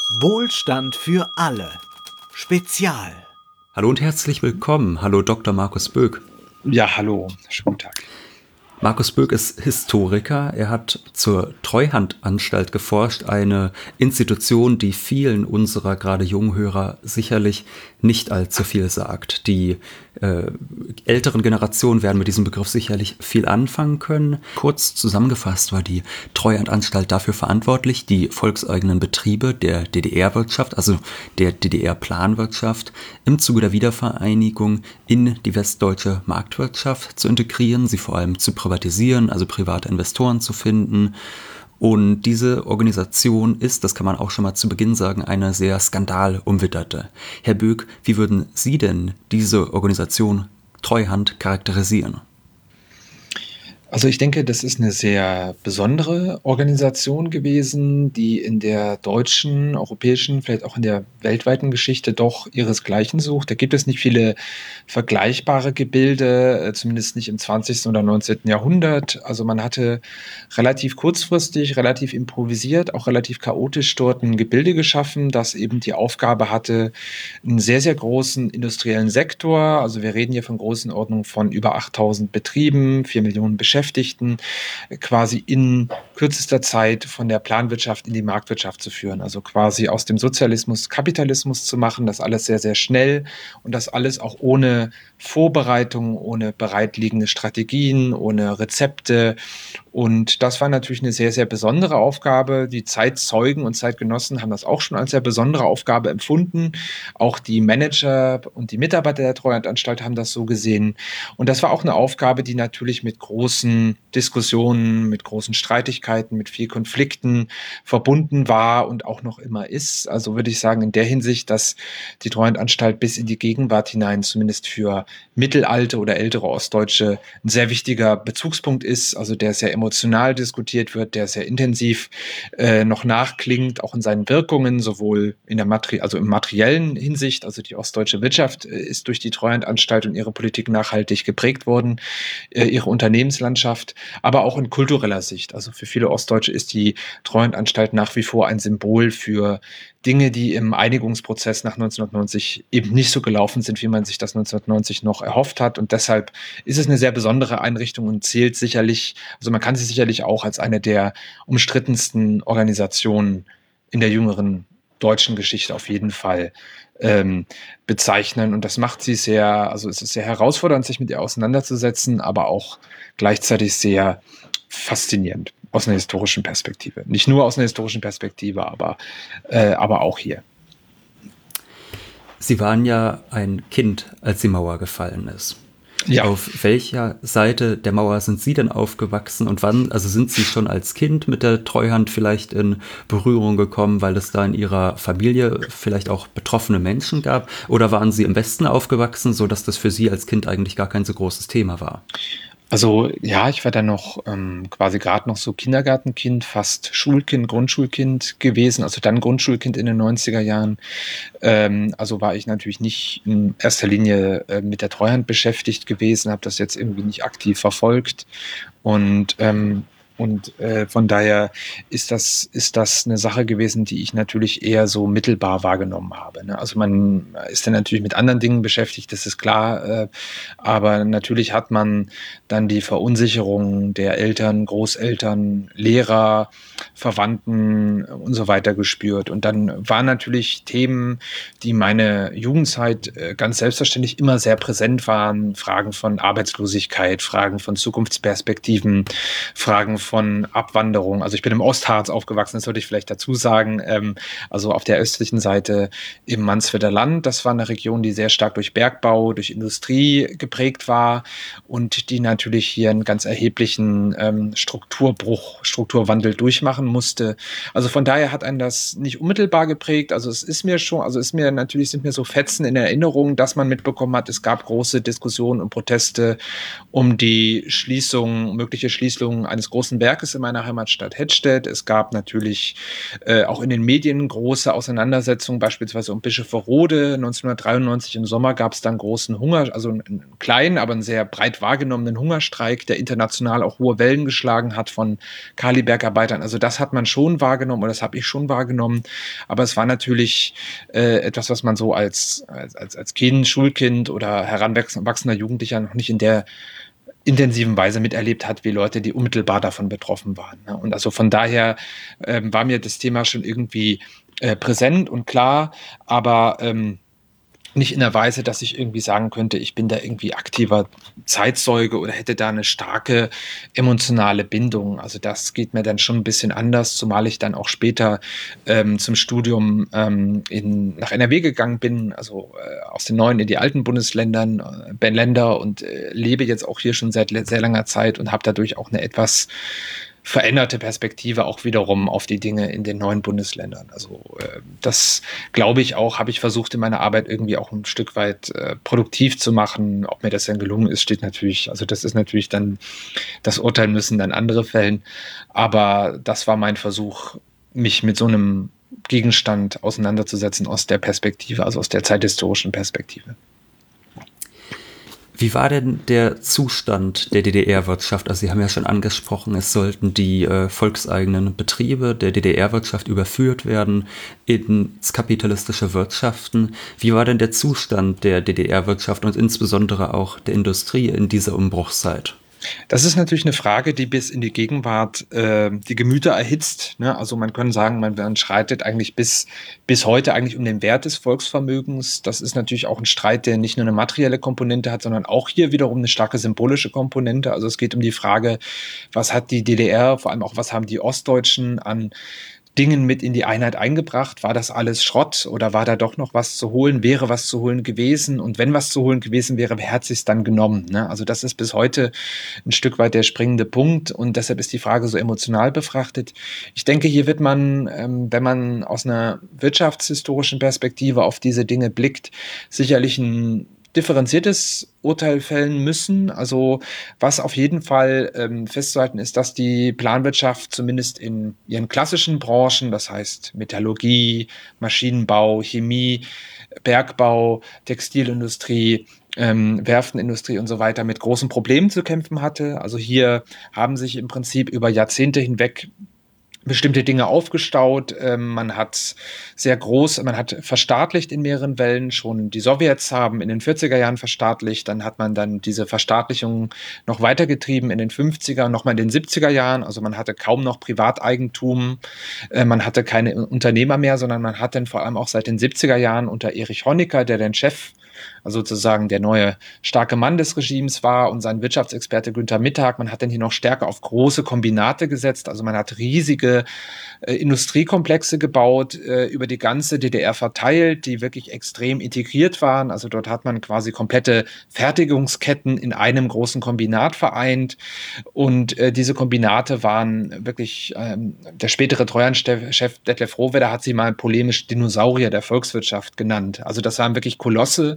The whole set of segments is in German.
Wohlstand für alle. Spezial. Hallo und herzlich willkommen. Hallo Dr. Markus Böck. Ja, hallo. Schönen Tag. Markus Böck ist Historiker. Er hat zur Treuhandanstalt geforscht, eine Institution, die vielen unserer gerade jungen Hörer sicherlich nicht allzu viel sagt. Die älteren Generationen werden mit diesem Begriff sicherlich viel anfangen können. Kurz zusammengefasst war die Treuhandanstalt dafür verantwortlich, die volkseigenen Betriebe der DDR-Wirtschaft, also der DDR-Planwirtschaft, im Zuge der Wiedervereinigung in die westdeutsche Marktwirtschaft zu integrieren, sie vor allem zu privatisieren, also private Investoren zu finden. Und diese Organisation ist, das kann man auch schon mal zu Beginn sagen, eine sehr skandalumwitterte. Herr Böck, wie würden Sie denn diese Organisation Treuhand charakterisieren? Also ich denke, das ist eine sehr besondere Organisation gewesen, die in der deutschen, europäischen, vielleicht auch in der weltweiten Geschichte doch ihresgleichen sucht. Da gibt es nicht viele vergleichbare Gebilde, zumindest nicht im 20. oder 19. Jahrhundert. Also man hatte relativ kurzfristig, relativ improvisiert, auch relativ chaotisch dort ein Gebilde geschaffen, das eben die Aufgabe hatte, einen sehr, sehr großen industriellen Sektor, also wir reden hier von Größenordnung von über 8.000 Betrieben, 4 Millionen Beschäftigten, quasi in kürzester Zeit von der Planwirtschaft in die Marktwirtschaft zu führen. Also quasi aus dem Sozialismus Kapitalismus zu machen, das alles sehr, sehr schnell und das alles auch ohne Vorbereitung, ohne bereitliegende Strategien, ohne Rezepte. Und das war natürlich eine sehr, sehr besondere Aufgabe. Die Zeitzeugen und Zeitgenossen haben das auch schon als sehr besondere Aufgabe empfunden. Auch die Manager und die Mitarbeiter der Treuhandanstalt haben das so gesehen. Und das war auch eine Aufgabe, die natürlich mit großen Diskussionen, mit großen Streitigkeiten, mit viel Konflikten verbunden war und auch noch immer ist. Also würde ich sagen, in der Hinsicht, dass die Treuhandanstalt bis in die Gegenwart hinein zumindest für mittelalte oder ältere Ostdeutsche ein sehr wichtiger Bezugspunkt ist, also der sehr emotional diskutiert wird, der sehr intensiv noch nachklingt, auch in seinen Wirkungen, sowohl in der also im materiellen Hinsicht, also die ostdeutsche Wirtschaft ist durch die Treuhandanstalt und ihre Politik nachhaltig geprägt worden, ihre Unternehmenslandschaft, aber auch in kultureller Sicht. Also für viele Ostdeutsche ist die Treuhandanstalt nach wie vor ein Symbol für Dinge, die im Einigungsprozess nach 1990 eben nicht so gelaufen sind, wie man sich das 1990 noch erhofft hat. Und deshalb ist es eine sehr besondere Einrichtung und zählt sicherlich, also man kann sie sicherlich auch als eine der umstrittensten Organisationen in der jüngeren deutschen Geschichte auf jeden Fall bezeichnen. Und das macht sie sehr, also es ist sehr herausfordernd, sich mit ihr auseinanderzusetzen, aber auch gleichzeitig sehr faszinierend aus einer historischen Perspektive. Nicht nur aus einer historischen Perspektive, aber auch hier. Sie waren ja ein Kind, als die Mauer gefallen ist. Ja. Auf welcher Seite der Mauer sind Sie denn aufgewachsen und wann, also sind Sie schon als Kind mit der Treuhand vielleicht in Berührung gekommen, weil es da in Ihrer Familie vielleicht auch betroffene Menschen gab, oder waren Sie im Westen aufgewachsen, sodass das für Sie als Kind eigentlich gar kein so großes Thema war? Also ja, ich war dann noch quasi gerade noch so Kindergartenkind, fast Schulkind, Grundschulkind gewesen, also dann Grundschulkind in den 90er Jahren. Also war ich natürlich nicht in erster Linie mit der Treuhand beschäftigt gewesen, habe das jetzt irgendwie nicht aktiv verfolgt und von daher ist das eine Sache gewesen, die ich natürlich eher so mittelbar wahrgenommen habe. Ne? Also man ist dann natürlich mit anderen Dingen beschäftigt, das ist klar, aber natürlich hat man dann die Verunsicherung der Eltern, Großeltern, Lehrer, Verwandten und so weiter gespürt. Und dann waren natürlich Themen, die meine Jugendzeit ganz selbstverständlich immer sehr präsent waren. Fragen von Arbeitslosigkeit, Fragen von Zukunftsperspektiven, Fragen von Abwanderung. Also ich bin im Ostharz aufgewachsen, das sollte ich vielleicht dazu sagen. Also auf der östlichen Seite im Mansfelder Land. Das war eine Region, die sehr stark durch Bergbau, durch Industrie geprägt war und die natürlich hier einen ganz erheblichen Strukturwandel durchmachen musste. Also von daher hat einen das nicht unmittelbar geprägt. Also natürlich sind mir so Fetzen in Erinnerung, dass man mitbekommen hat, es gab große Diskussionen und Proteste um die mögliche Schließung eines großen Werkes in meiner Heimatstadt Hettstedt. Es gab natürlich auch in den Medien große Auseinandersetzungen, beispielsweise um Bischofferode. 1993 im Sommer gab es dann großen Hunger, also einen kleinen, aber einen sehr breit wahrgenommenen Hungerstreik, der international auch hohe Wellen geschlagen hat von Kalibergarbeitern. Also das hat man schon wahrgenommen oder das habe ich schon wahrgenommen. Aber es war natürlich etwas, was man so als Kind, Schulkind oder heranwachsender Jugendlicher noch nicht in der intensiven Weise miterlebt hat, wie Leute, die unmittelbar davon betroffen waren. Ne? Und also von daher war mir das Thema schon irgendwie präsent und klar, aber nicht in der Weise, dass ich irgendwie sagen könnte, ich bin da irgendwie aktiver Zeitzeuge oder hätte da eine starke emotionale Bindung. Also das geht mir dann schon ein bisschen anders, zumal ich dann auch später zum Studium nach NRW gegangen bin, also aus den neuen in die alten Bundesländern, Länder und lebe jetzt auch hier schon seit sehr langer Zeit und habe dadurch auch eine etwas veränderte Perspektive auch wiederum auf die Dinge in den neuen Bundesländern. Also das glaube ich auch, habe ich versucht in meiner Arbeit irgendwie auch ein Stück weit produktiv zu machen. Ob mir das dann gelungen ist, steht natürlich, also das ist natürlich dann, das Urteil müssen dann andere fällen. Aber das war mein Versuch, mich mit so einem Gegenstand auseinanderzusetzen aus der Perspektive, also aus der zeithistorischen Perspektive. Wie war denn der Zustand der DDR-Wirtschaft? Also Sie haben ja schon angesprochen, es sollten die volkseigenen Betriebe der DDR-Wirtschaft überführt werden ins kapitalistische Wirtschaften. Wie war denn der Zustand der DDR-Wirtschaft und insbesondere auch der Industrie in dieser Umbruchszeit? Das ist natürlich eine Frage, die bis in die Gegenwart die Gemüter erhitzt. Ne? Also man kann sagen, man schreitet eigentlich bis heute eigentlich um den Wert des Volksvermögens. Das ist natürlich auch ein Streit, der nicht nur eine materielle Komponente hat, sondern auch hier wiederum eine starke symbolische Komponente. Also es geht um die Frage, was hat die DDR, vor allem auch was haben die Ostdeutschen an Dingen mit in die Einheit eingebracht? War das alles Schrott oder war da doch noch was zu holen? Wäre was zu holen gewesen? Und wenn was zu holen gewesen wäre, wer hat sich dann genommen? Ne? Also das ist bis heute ein Stück weit der springende Punkt und deshalb ist die Frage so emotional befrachtet. Ich denke, hier wird man, wenn man aus einer wirtschaftshistorischen Perspektive auf diese Dinge blickt, sicherlich ein differenziertes Urteil fällen müssen. Also was auf jeden Fall festzuhalten ist, dass die Planwirtschaft zumindest in ihren klassischen Branchen, das heißt Metallurgie, Maschinenbau, Chemie, Bergbau, Textilindustrie, Werftenindustrie und so weiter mit großen Problemen zu kämpfen hatte. Also hier haben sich im Prinzip über Jahrzehnte hinweg bestimmte Dinge aufgestaut. Man hat verstaatlicht in mehreren Wellen. Schon die Sowjets haben in den 40er Jahren verstaatlicht. Dann hat man dann diese Verstaatlichung noch weitergetrieben in den 50er und nochmal in den 70er Jahren. Also man hatte kaum noch Privateigentum. Man hatte keine Unternehmer mehr, sondern man hat dann vor allem auch seit den 70er Jahren unter Erich Honecker, der den Chef, also sozusagen der neue starke Mann des Regimes war und sein Wirtschaftsexperte Günther Mittag, man hat dann hier noch stärker auf große Kombinate gesetzt, also man hat riesige Industriekomplexe gebaut, über die ganze DDR verteilt, die wirklich extrem integriert waren, also dort hat man quasi komplette Fertigungsketten in einem großen Kombinat vereint und diese Kombinate waren wirklich, der spätere Treuhandchef Detlef Rohwedder hat sie mal polemisch Dinosaurier der Volkswirtschaft genannt, also das waren wirklich Kolosse,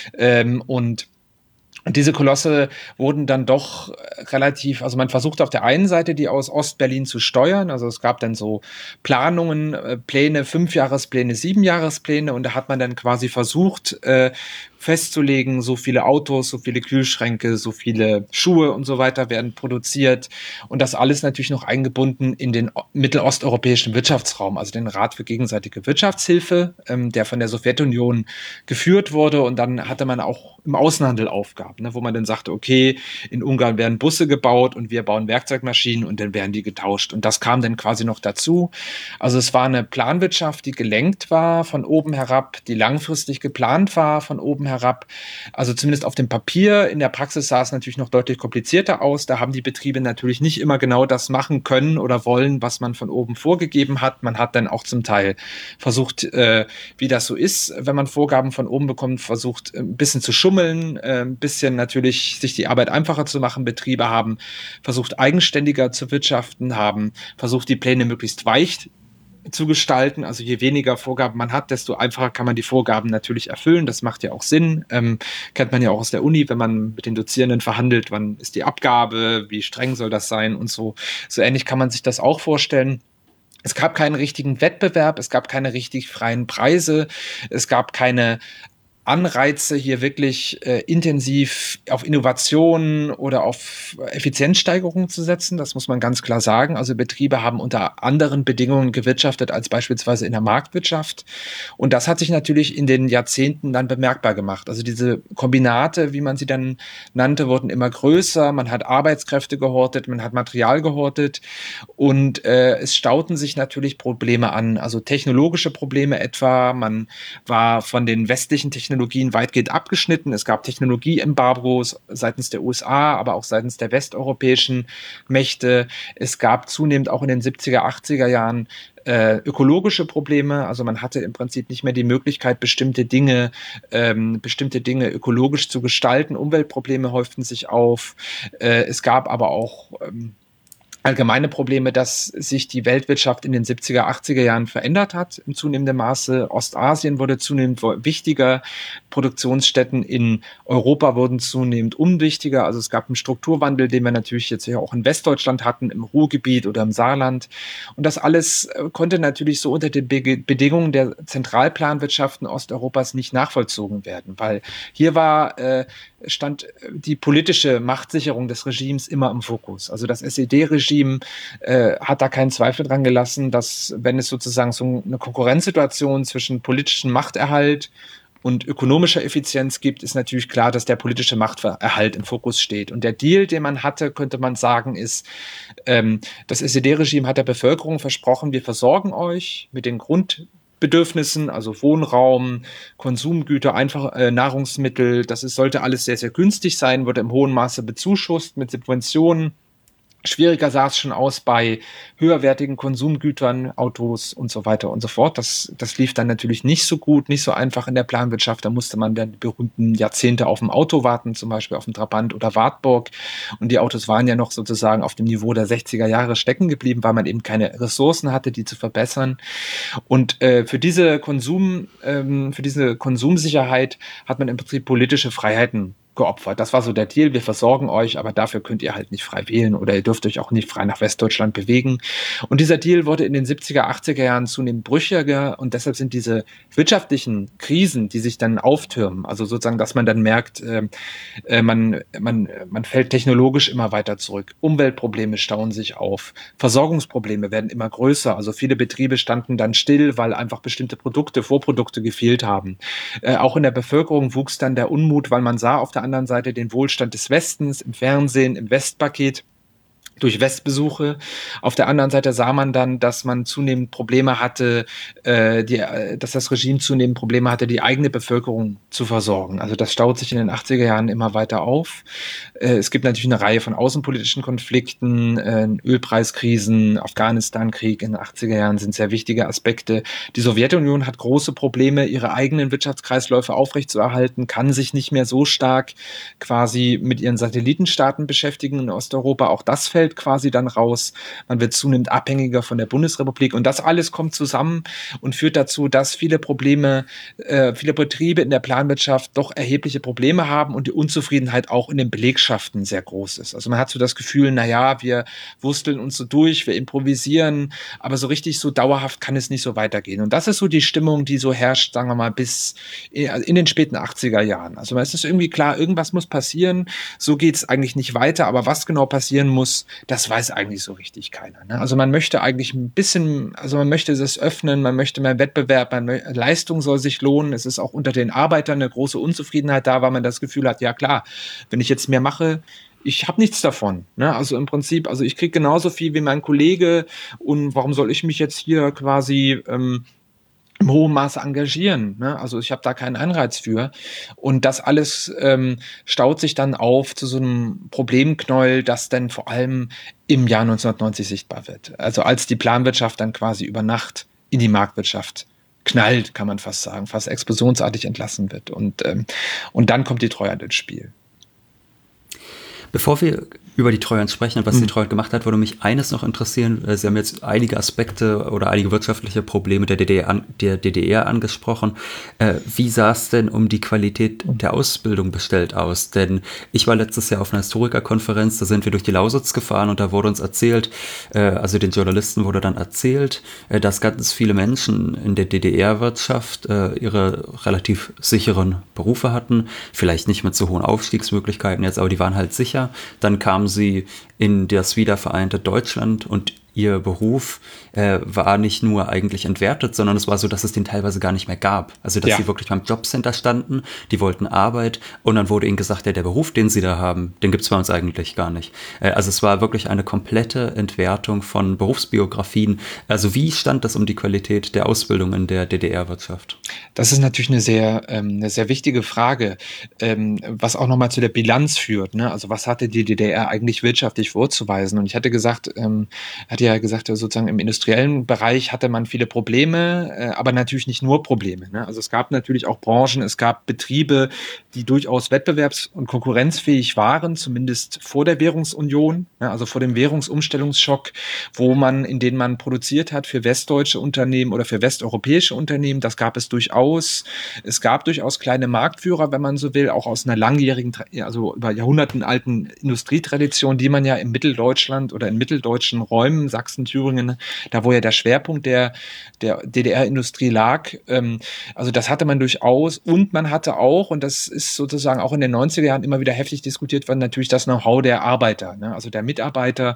und diese Kolosse wurden dann doch relativ, also man versuchte auf der einen Seite, die aus Ostberlin zu steuern, also es gab dann so Planungen, Pläne, 5-Jahrespläne, 7-Jahrespläne und da hat man dann quasi versucht, festzulegen, so viele Autos, so viele Kühlschränke, so viele Schuhe und so weiter werden produziert und das alles natürlich noch eingebunden in den mittelosteuropäischen Wirtschaftsraum, also den Rat für gegenseitige Wirtschaftshilfe, der von der Sowjetunion geführt wurde und dann hatte man auch im Außenhandel Aufgaben, ne, wo man dann sagte, okay, in Ungarn werden Busse gebaut und wir bauen Werkzeugmaschinen und dann werden die getauscht und das kam dann quasi noch dazu. Also es war eine Planwirtschaft, die gelenkt war von oben herab, die langfristig geplant war von oben herab, also zumindest auf dem Papier. In der Praxis sah es natürlich noch deutlich komplizierter aus. Da haben die Betriebe natürlich nicht immer genau das machen können oder wollen, was man von oben vorgegeben hat. Man hat dann auch zum Teil versucht, wie das so ist, wenn man Vorgaben von oben bekommt, versucht ein bisschen zu schummeln, ein bisschen natürlich sich die Arbeit einfacher zu machen. Betriebe haben versucht, eigenständiger zu wirtschaften, haben versucht, die Pläne möglichst weich zu gestalten. Also je weniger Vorgaben man hat, desto einfacher kann man die Vorgaben natürlich erfüllen. Das macht ja auch Sinn. Kennt man ja auch aus der Uni, wenn man mit den Dozierenden verhandelt, wann ist die Abgabe, wie streng soll das sein und so. So ähnlich kann man sich das auch vorstellen. Es gab keinen richtigen Wettbewerb, es gab keine richtig freien Preise, es gab keine Anreize, hier wirklich intensiv auf Innovationen oder auf Effizienzsteigerung zu setzen. Das muss man ganz klar sagen. Also Betriebe haben unter anderen Bedingungen gewirtschaftet als beispielsweise in der Marktwirtschaft. Und das hat sich natürlich in den Jahrzehnten dann bemerkbar gemacht. Also diese Kombinate, wie man sie dann nannte, wurden immer größer. Man hat Arbeitskräfte gehortet, man hat Material gehortet und es stauten sich natürlich Probleme an. Also technologische Probleme etwa. Man war von den westlichen Technologien weitgehend abgeschnitten. Es gab Technologieembargos seitens der USA, aber auch seitens der westeuropäischen Mächte. Es gab zunehmend auch in den 70er, 80er Jahren ökologische Probleme. Also man hatte im Prinzip nicht mehr die Möglichkeit, bestimmte Dinge ökologisch zu gestalten. Umweltprobleme häuften sich auf. Es gab aber auch allgemeine Probleme, dass sich die Weltwirtschaft in den 70er, 80er Jahren verändert hat im zunehmenden Maße. Ostasien wurde zunehmend wichtiger, Produktionsstätten in Europa wurden zunehmend unwichtiger. Also es gab einen Strukturwandel, den wir natürlich jetzt ja auch in Westdeutschland hatten, im Ruhrgebiet oder im Saarland. Und das alles konnte natürlich so unter den Bedingungen der Zentralplanwirtschaften Osteuropas nicht nachvollzogen werden, weil hier stand die politische Machtsicherung des Regimes immer im Fokus. Also das SED-Regime hat da keinen Zweifel dran gelassen, dass wenn es sozusagen so eine Konkurrenzsituation zwischen politischem Machterhalt und ökonomischer Effizienz gibt, ist natürlich klar, dass der politische Machterhalt im Fokus steht. Und der Deal, den man hatte, könnte man sagen, ist, das SED-Regime hat der Bevölkerung versprochen, wir versorgen euch mit den Grundbedürfnissen, also Wohnraum, Konsumgüter, einfach Nahrungsmittel. Sollte alles sehr, sehr günstig sein, wurde im hohen Maße bezuschusst mit Subventionen. Schwieriger sah es schon aus bei höherwertigen Konsumgütern, Autos und so weiter und so fort. Das lief dann natürlich nicht so gut, nicht so einfach in der Planwirtschaft. Da musste man dann die berühmten Jahrzehnte auf dem Auto warten, zum Beispiel auf dem Trabant oder Wartburg. Und die Autos waren ja noch sozusagen auf dem Niveau der 60er Jahre stecken geblieben, weil man eben keine Ressourcen hatte, die zu verbessern. Und für diese Konsumsicherheit hat man im Prinzip politische Freiheiten geopfert. Das war so der Deal, wir versorgen euch, aber dafür könnt ihr halt nicht frei wählen oder ihr dürft euch auch nicht frei nach Westdeutschland bewegen. Und dieser Deal wurde in den 70er, 80er Jahren zunehmend brüchiger und deshalb sind diese wirtschaftlichen Krisen, die sich dann auftürmen, also sozusagen, dass man dann merkt, man fällt technologisch immer weiter zurück, Umweltprobleme stauen sich auf, Versorgungsprobleme werden immer größer, also viele Betriebe standen dann still, weil einfach bestimmte Vorprodukte gefehlt haben. Auch in der Bevölkerung wuchs dann der Unmut, weil man sah auf der anderen Seite den Wohlstand des Westens im Fernsehen, im Westpaket, durch Westbesuche. Auf der anderen Seite sah man dann, dass man zunehmend Probleme hatte, dass das Regime zunehmend Probleme hatte, die eigene Bevölkerung zu versorgen. Also das staut sich in den 80er Jahren immer weiter auf. Es gibt natürlich eine Reihe von außenpolitischen Konflikten, Ölpreiskrisen, Afghanistan-Krieg in den 80er Jahren sind sehr wichtige Aspekte. Die Sowjetunion hat große Probleme, ihre eigenen Wirtschaftskreisläufe aufrechtzuerhalten, kann sich nicht mehr so stark quasi mit ihren Satellitenstaaten beschäftigen in Osteuropa. Auch das fällt quasi dann raus. Man wird zunehmend abhängiger von der Bundesrepublik und das alles kommt zusammen und führt dazu, dass viele Betriebe in der Planwirtschaft doch erhebliche Probleme haben und die Unzufriedenheit auch in den Belegschaften sehr groß ist. Also man hat so das Gefühl, naja, wir wursteln uns so durch, wir improvisieren, aber so richtig so dauerhaft kann es nicht so weitergehen. Und das ist so die Stimmung, die so herrscht, sagen wir mal, bis in den späten 80er Jahren. Also es ist irgendwie klar, irgendwas muss passieren, so geht es eigentlich nicht weiter, aber was genau passieren muss, das weiß eigentlich so richtig keiner. Ne? Also man möchte eigentlich ein bisschen, also man möchte das öffnen, man möchte mehr Wettbewerb, Leistung soll sich lohnen. Es ist auch unter den Arbeitern eine große Unzufriedenheit da, weil man das Gefühl hat, ja klar, wenn ich jetzt mehr mache, ich habe nichts davon. Ne? Also im Prinzip, also ich kriege genauso viel wie mein Kollege und warum soll ich mich jetzt hier quasi im hohen Maße engagieren. Ne? Also ich habe da keinen Anreiz für. Und das alles staut sich dann auf zu so einem Problemknäuel, das dann vor allem im Jahr 1990 sichtbar wird. Also als die Planwirtschaft dann quasi über Nacht in die Marktwirtschaft knallt, kann man fast sagen, fast explosionsartig entlassen wird. Und dann kommt die Treuhand ins Spiel. Bevor wir über die Treuhand sprechen und was die Treuhand gemacht hat, würde mich eines noch interessieren. Sie haben jetzt einige Aspekte oder einige wirtschaftliche Probleme der DDR angesprochen. Wie sah es denn um die Qualität der Ausbildung bestellt aus? Denn ich war letztes Jahr auf einer Historikerkonferenz, da sind wir durch die Lausitz gefahren und da wurde uns erzählt, also den Journalisten wurde dann erzählt, dass ganz viele Menschen in der DDR-Wirtschaft ihre relativ sicheren Berufe hatten, vielleicht nicht mit so hohen Aufstiegsmöglichkeiten jetzt, aber die waren halt sicher. Dann kamen sie in das wiedervereinte Deutschland und ihr Beruf war nicht nur eigentlich entwertet, sondern es war so, dass es den teilweise gar nicht mehr gab. Also, dass sie wirklich beim Jobcenter standen, die wollten Arbeit und dann wurde ihnen gesagt, ja, der Beruf, den sie da haben, den gibt's bei uns eigentlich gar nicht. Also es war wirklich eine komplette Entwertung von Berufsbiografien. Also wie stand das um die Qualität der Ausbildung in der DDR-Wirtschaft? Das ist natürlich eine sehr wichtige Frage, was auch nochmal zu der Bilanz führt. Ne? Also was hatte die DDR eigentlich wirtschaftlich vorzuweisen? Und ich hatte ja gesagt, sozusagen im industriellen Bereich hatte man viele Probleme, aber natürlich nicht nur Probleme. Ne? Also es gab natürlich auch Branchen, es gab Betriebe, die durchaus wettbewerbs- und konkurrenzfähig waren, zumindest vor der Währungsunion, ne? Also vor dem Währungsumstellungsschock, in denen man produziert hat für westdeutsche Unternehmen oder für westeuropäische Unternehmen. Das gab es durchaus. Es gab durchaus kleine Marktführer, wenn man so will, auch aus einer langjährigen, also über Jahrhunderten alten Industrietradition, die man ja im Mitteldeutschland oder in mitteldeutschen Räumen, Sachsen, Thüringen, da wo ja der Schwerpunkt der DDR-Industrie lag. Also das hatte man durchaus und man hatte auch, und das ist sozusagen auch in den 90er Jahren immer wieder heftig diskutiert worden, natürlich das Know-how der Arbeiter, ne? Also der Mitarbeiter,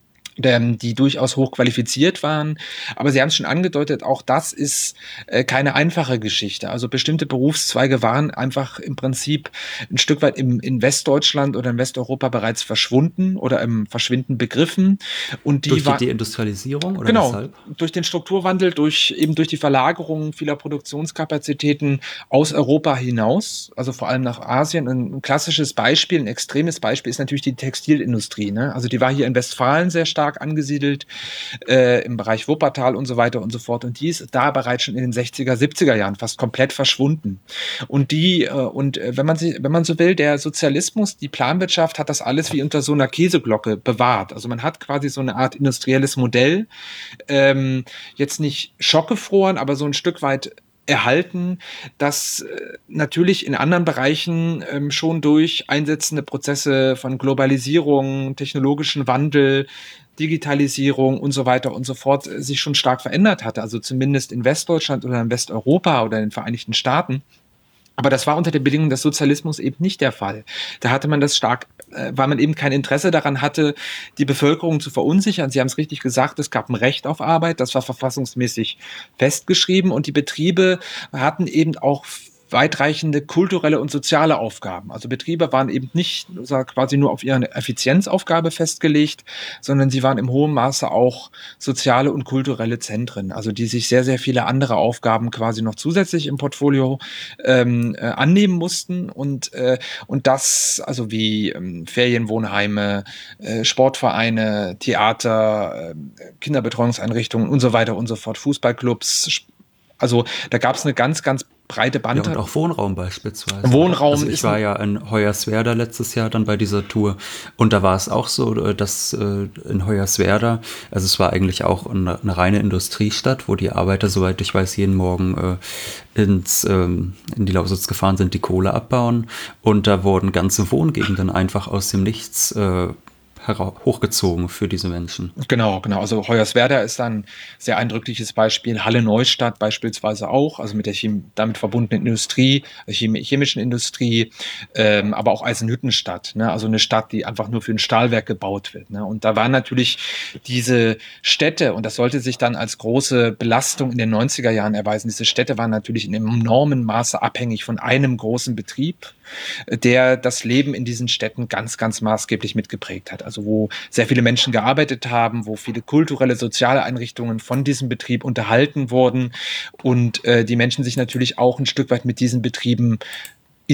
die durchaus hochqualifiziert waren. Aber Sie haben es schon angedeutet, auch das ist keine einfache Geschichte. Also bestimmte Berufszweige waren einfach im Prinzip ein Stück weit in Westdeutschland oder in Westeuropa bereits verschwunden oder im Verschwinden begriffen. Und durch die Deindustrialisierung oder genau, weshalb? Durch den Strukturwandel, durch die Verlagerung vieler Produktionskapazitäten aus Europa hinaus, also vor allem nach Asien. Ein klassisches Beispiel, ein extremes Beispiel ist natürlich die Textilindustrie. Ne? Also die war hier in Westfalen sehr stark angesiedelt, im Bereich Wuppertal und so weiter und so fort. Und die ist da bereits schon in den 60er, 70er Jahren fast komplett verschwunden. Und wenn man so will, der Sozialismus, die Planwirtschaft hat das alles wie unter so einer Käseglocke bewahrt. Also man hat quasi so eine Art industrielles Modell, jetzt nicht schockgefroren, aber so ein Stück weit erhalten, das natürlich in anderen Bereichen schon durch einsetzende Prozesse von Globalisierung, technologischen Wandel, Digitalisierung und so weiter und so fort sich schon stark verändert hatte. Also zumindest in Westdeutschland oder in Westeuropa oder in den Vereinigten Staaten. Aber das war unter der Bedingung des Sozialismus eben nicht der Fall. Da hatte man weil man eben kein Interesse daran hatte, die Bevölkerung zu verunsichern. Sie haben es richtig gesagt, es gab ein Recht auf Arbeit, das war verfassungsmäßig festgeschrieben und die Betriebe hatten eben auch weitreichende kulturelle und soziale Aufgaben. Also Betriebe waren eben nicht quasi nur auf ihre Effizienzaufgabe festgelegt, sondern sie waren im hohen Maße auch soziale und kulturelle Zentren, also die sich sehr, sehr viele andere Aufgaben quasi noch zusätzlich im Portfolio annehmen mussten und das, also wie Ferienwohnheime, Sportvereine, Theater, Kinderbetreuungseinrichtungen und so weiter und so fort, Fußballclubs. Also da gab es eine ganz, ganz breite Bandbreite. Ja, und auch Wohnraum beispielsweise. Wohnraum also ich war ja in Hoyerswerda letztes Jahr dann bei dieser Tour und da war es auch so, dass in Hoyerswerda, also es war eigentlich auch eine reine Industriestadt, wo die Arbeiter, soweit ich weiß, jeden Morgen in die Lausitz gefahren sind, die Kohle abbauen und da wurden ganze Wohngegenden einfach aus dem Nichts hochgezogen für diese Menschen. Genau. Also Hoyerswerda ist dann ein sehr eindrückliches Beispiel. Halle-Neustadt beispielsweise auch, also mit der damit verbundenen Industrie, chemischen Industrie, aber auch Eisenhüttenstadt, ne? Also eine Stadt, die einfach nur für ein Stahlwerk gebaut wird. Ne? Und da waren natürlich diese Städte, und das sollte sich dann als große Belastung in den 90er Jahren erweisen, diese Städte waren natürlich in einem enormen Maße abhängig von einem großen Betrieb, der das Leben in diesen Städten ganz, ganz maßgeblich mitgeprägt hat. Also wo sehr viele Menschen gearbeitet haben, wo viele kulturelle, soziale Einrichtungen von diesem Betrieb unterhalten wurden und die Menschen sich natürlich auch ein Stück weit mit diesen Betrieben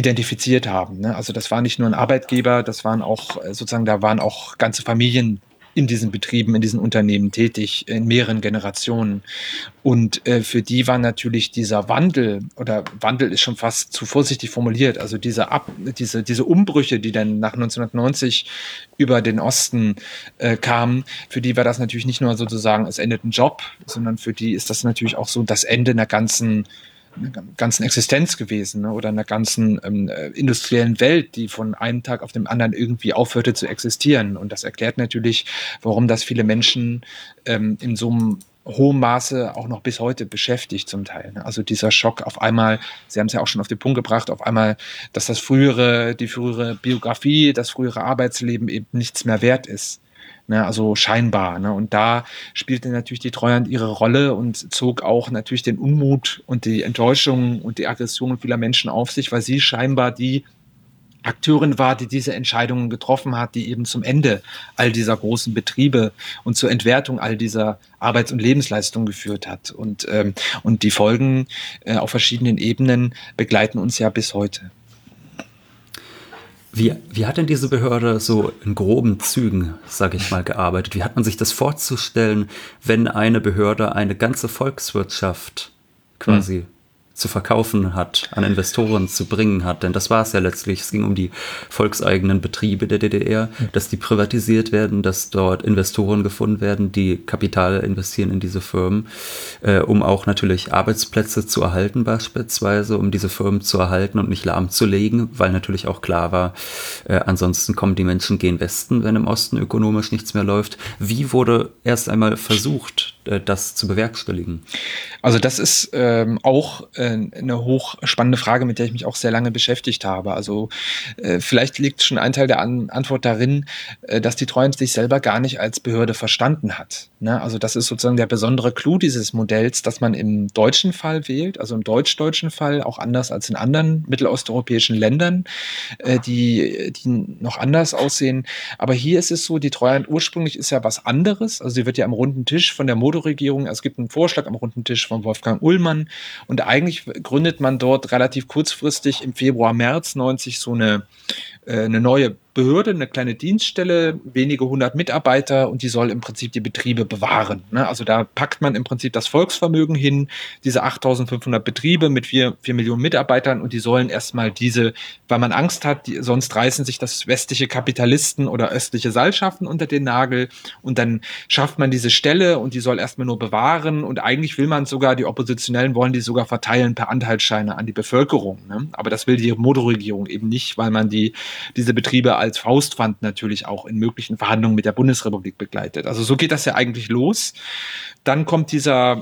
identifiziert haben. Ne? Also das war nicht nur ein Arbeitgeber, das waren auch sozusagen, da waren auch ganze Familien in diesen Betrieben, in diesen Unternehmen tätig, in mehreren Generationen. Und für die war natürlich dieser Wandel, oder Wandel ist schon fast zu vorsichtig formuliert, also diese Umbrüche, die dann nach 1990 über den Osten kamen, für die war das natürlich nicht nur sozusagen, es endet ein Job, sondern für die ist das natürlich auch so das Ende einer ganzen Existenz gewesen, ne? Oder einer ganzen industriellen Welt, die von einem Tag auf den anderen irgendwie aufhörte zu existieren. Und das erklärt natürlich, warum das viele Menschen in so einem hohem Maße auch noch bis heute beschäftigt zum Teil. Ne? Also dieser Schock auf einmal, Sie haben es ja auch schon auf den Punkt gebracht, auf einmal, dass die frühere Biografie, das frühere Arbeitsleben eben nichts mehr wert ist. Ne, also scheinbar. Ne? Und da spielte natürlich die Treuhand ihre Rolle und zog auch natürlich den Unmut und die Enttäuschung und die Aggression vieler Menschen auf sich, weil sie scheinbar die Akteurin war, die diese Entscheidungen getroffen hat, die eben zum Ende all dieser großen Betriebe und zur Entwertung all dieser Arbeits- und Lebensleistung geführt hat. Und die Folgen auf verschiedenen Ebenen begleiten uns ja bis heute. Wie hat denn diese Behörde so in groben Zügen, sage ich mal, gearbeitet? Wie hat man sich das vorzustellen, wenn eine Behörde eine ganze Volkswirtschaft quasi zu verkaufen hat, an Investoren zu bringen hat? Denn das war es ja letztlich. Es ging um die volkseigenen Betriebe der DDR, dass die privatisiert werden, dass dort Investoren gefunden werden, die Kapital investieren in diese Firmen, um auch natürlich Arbeitsplätze zu erhalten beispielsweise, um diese Firmen zu erhalten und nicht lahmzulegen, weil natürlich auch klar war, ansonsten kommen die Menschen gen Westen, wenn im Osten ökonomisch nichts mehr läuft. Wie wurde erst einmal versucht, das zu bewerkstelligen? Also das ist auch eine hochspannende Frage, mit der ich mich auch sehr lange beschäftigt habe. Also vielleicht liegt schon ein Teil der Antwort darin, dass die Treuhand sich selber gar nicht als Behörde verstanden hat. Ne? Also das ist sozusagen der besondere Clou dieses Modells, dass man im deutschen Fall wählt, also im deutsch-deutschen Fall, auch anders als in anderen mittelosteuropäischen Ländern, die noch anders aussehen. Aber hier ist es so, die Treuhand ursprünglich ist ja was anderes. Also sie wird ja am runden Tisch von der Modo-Regierung, es gibt einen Vorschlag am runden Tisch von Wolfgang Ullmann und eigentlich gründet man dort relativ kurzfristig im Februar, März 90 so eine neue Behörde, eine kleine Dienststelle, wenige 100 Mitarbeiter und die soll im Prinzip die Betriebe bewahren. Ne? Also da packt man im Prinzip das Volksvermögen hin, diese 8.500 Betriebe mit 4 Millionen Mitarbeitern und die sollen erstmal weil man Angst hat, sonst reißen sich das westliche Kapitalisten oder östliche Seilschaften unter den Nagel und dann schafft man diese Stelle und die soll erstmal nur bewahren und eigentlich will man sogar, die Oppositionellen wollen die sogar verteilen per Anteilsscheine an die Bevölkerung. Ne? Aber das will die Modo-Regierung eben nicht, weil man diese Betriebe als Faustpfand natürlich auch in möglichen Verhandlungen mit der Bundesrepublik begleitet. Also so geht das ja eigentlich los. Dann kommt dieses